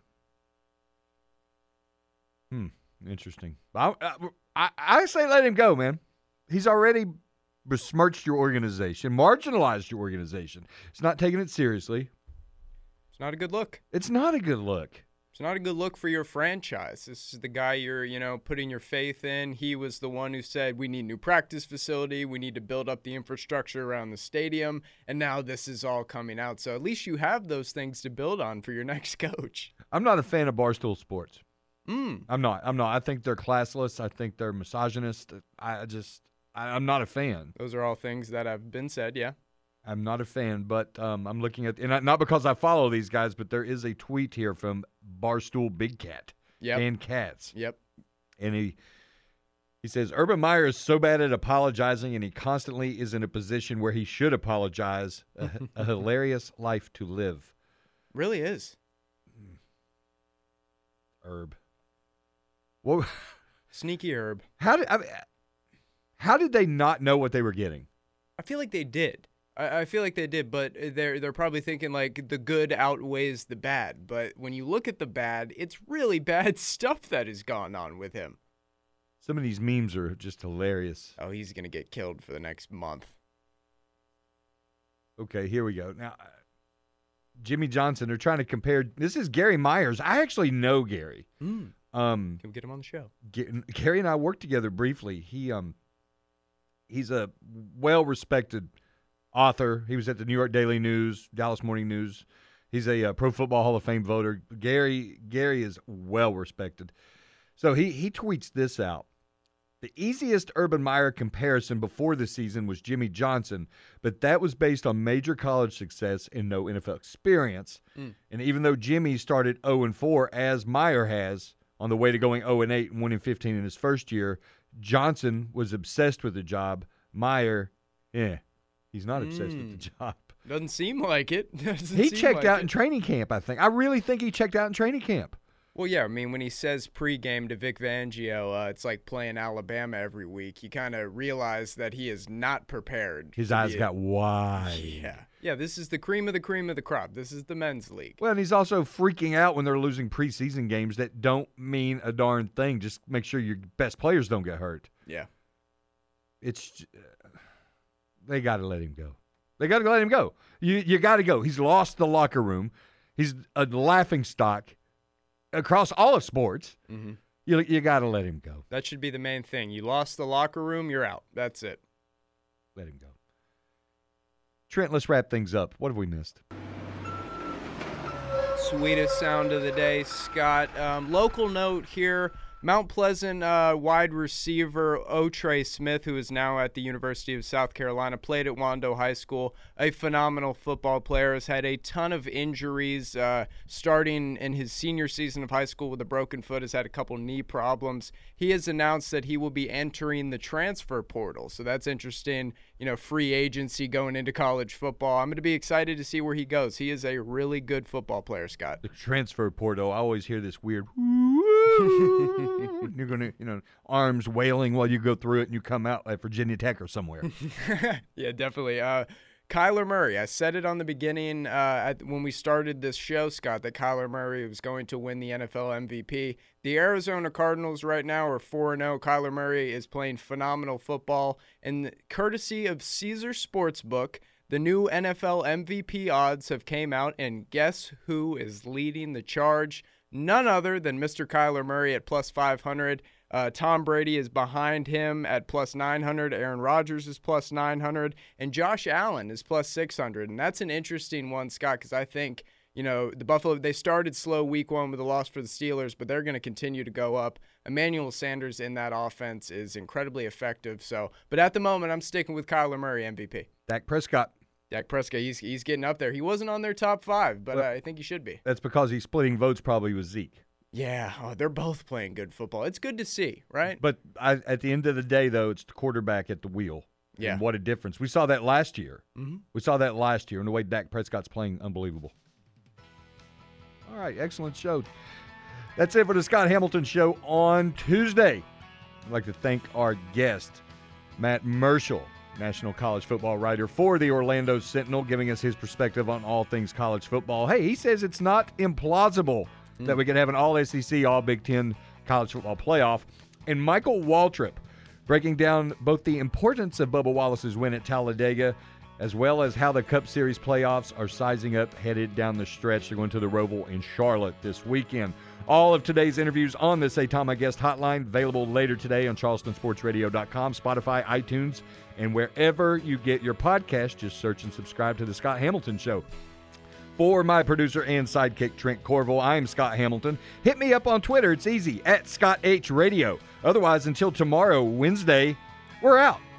Hmm, interesting. I, I, I say let him go, man. He's already besmirched your organization, marginalized your organization. It's not taking it seriously. It's not a good look. It's not a good look. It's not a good look for your franchise. This is the guy you're, you know, putting your faith in. He was the one who said, we need new practice facility. We need to build up the infrastructure around the stadium. And now this is all coming out. So at least you have those things to build on for your next coach. I'm not a fan of Barstool Sports. Mm. I'm not. I'm not. I think they're classless. I think they're misogynist. I just, I, I'm not a fan. Those are all things that have been said, yeah. I'm not a fan, but um, I'm looking at, and not because I follow these guys, but there is a tweet here from Barstool Big Cat yep. and Cats. Yep. And he he says, Urban Meyer is so bad at apologizing, and he constantly is in a position where he should apologize. A, a hilarious life to live. Really is. Herb. Well, Sneaky Herb. How did I mean, how did they not know what they were getting? I feel like they did. I feel like they did, but they're they're probably thinking like the good outweighs the bad. But when you look at the bad, it's really bad stuff that has gone on with him. Some of these memes are just hilarious. Oh, he's going to get killed for the next month. Okay, here we go. Now, Jimmy Johnson, they're trying to compare. This is Gary Myers. I actually know Gary. Mm. Um, Can we get him on the show? Get, Gary and I worked together briefly. He um, he's a well-respected author. He was at the New York Daily News, Dallas Morning News. He's a uh, Pro Football Hall of Fame voter. Gary Gary is well-respected. So he he tweets this out. The easiest Urban Meyer comparison before the season was Jimmy Johnson, but that was based on major college success and no N F L experience. Mm. And even though Jimmy started oh and four, as Meyer has, on the way to going oh and eight and one and fifteen in his first year, Johnson was obsessed with the job. Meyer, yeah, he's not obsessed Mm. with the job. Doesn't seem like it. Doesn't He seem checked like out it. in training camp, I think. I really think he checked out in training camp. Well, yeah, I mean, when he says pregame to Vic Fangio, uh, it's like playing Alabama every week. You kind of realize that he is not prepared. His to eyes be a- got wide. Yeah. Yeah, this is the cream of the cream of the crop. This is the men's league. Well, and he's also freaking out when they're losing preseason games that don't mean a darn thing. Just make sure your best players don't get hurt. Yeah. It's uh, they got to let him go. They got to let him go. You you got to go. He's lost the locker room. He's a laughing stock across all of sports. Mm-hmm. You you got to let him go. That should be the main thing. You lost the locker room, you're out. That's it. Let him go. Trent, let's wrap things up. What have we missed? Sweetest sound of the day, Scott. Um, local note here. Mount Pleasant uh, wide receiver Otrey Smith, who is now at the University of South Carolina, played at Wando High School. A phenomenal football player, has had a ton of injuries, uh, starting in his senior season of high school with a broken foot, has had a couple knee problems. He has announced that he will be entering the transfer portal, so that's interesting. You know, free agency going into college football. I'm going to be excited to see where he goes. He is a really good football player, Scott. The transfer portal. I always hear this weird. You're gonna, you know, arms wailing while you go through it, and you come out at Virginia Tech or somewhere. Yeah, definitely. Uh, Kyler Murray. I said it on the beginning uh, at, when we started this show, Scott, that Kyler Murray was going to win the N F L M V P. The Arizona Cardinals right now are four and oh. Kyler Murray is playing phenomenal football. And courtesy of Caesar Sportsbook, the new N F L M V P odds have came out, and guess who is leading the charge? None other than Mister Kyler Murray at plus five hundred. Uh, Tom Brady is behind him at plus nine hundred. Aaron Rodgers is plus nine hundred. And Josh Allen is plus six hundred. And that's an interesting one, Scott, because I think, you know, the Buffalo, they started slow week one with a loss for the Steelers, but they're going to continue to go up. Emmanuel Sanders in that offense is incredibly effective. So, but at the moment, I'm sticking with Kyler Murray M V P. Dak Prescott. Dak Prescott, he's he's getting up there. He wasn't on their top five, but Well, uh, I think he should be. That's because he's splitting votes probably with Zeke. Yeah, oh, they're both playing good football. It's good to see, right? But I, at the end of the day, though, it's the quarterback at the wheel. Yeah. And what a difference. We saw that last year. Mm-hmm. We saw that last year, and the way Dak Prescott's playing, unbelievable. All right, excellent show. That's it for the Scott Hamilton Show on Tuesday. I'd like to thank our guest, Matt Marshall, National College Football writer for the Orlando Sentinel, giving us his perspective on all things college football. Hey, he says it's not implausible mm. that we could have an all S E C, all Big Ten college football playoff. And Michael Waltrip breaking down both the importance of Bubba Wallace's win at Talladega, as well as how the Cup Series playoffs are sizing up headed down the stretch. They're going to the Roval in Charlotte this weekend. All of today's interviews on this A Tom My Guest hotline, available later today on charleston sports radio dot com, Spotify, iTunes, and wherever you get your podcast. Just search and subscribe to The Scott Hamilton Show. For my producer and sidekick, Trent Corville, I'm Scott Hamilton. Hit me up on Twitter. It's easy, at Scott H Radio. Otherwise, until tomorrow, Wednesday, we're out.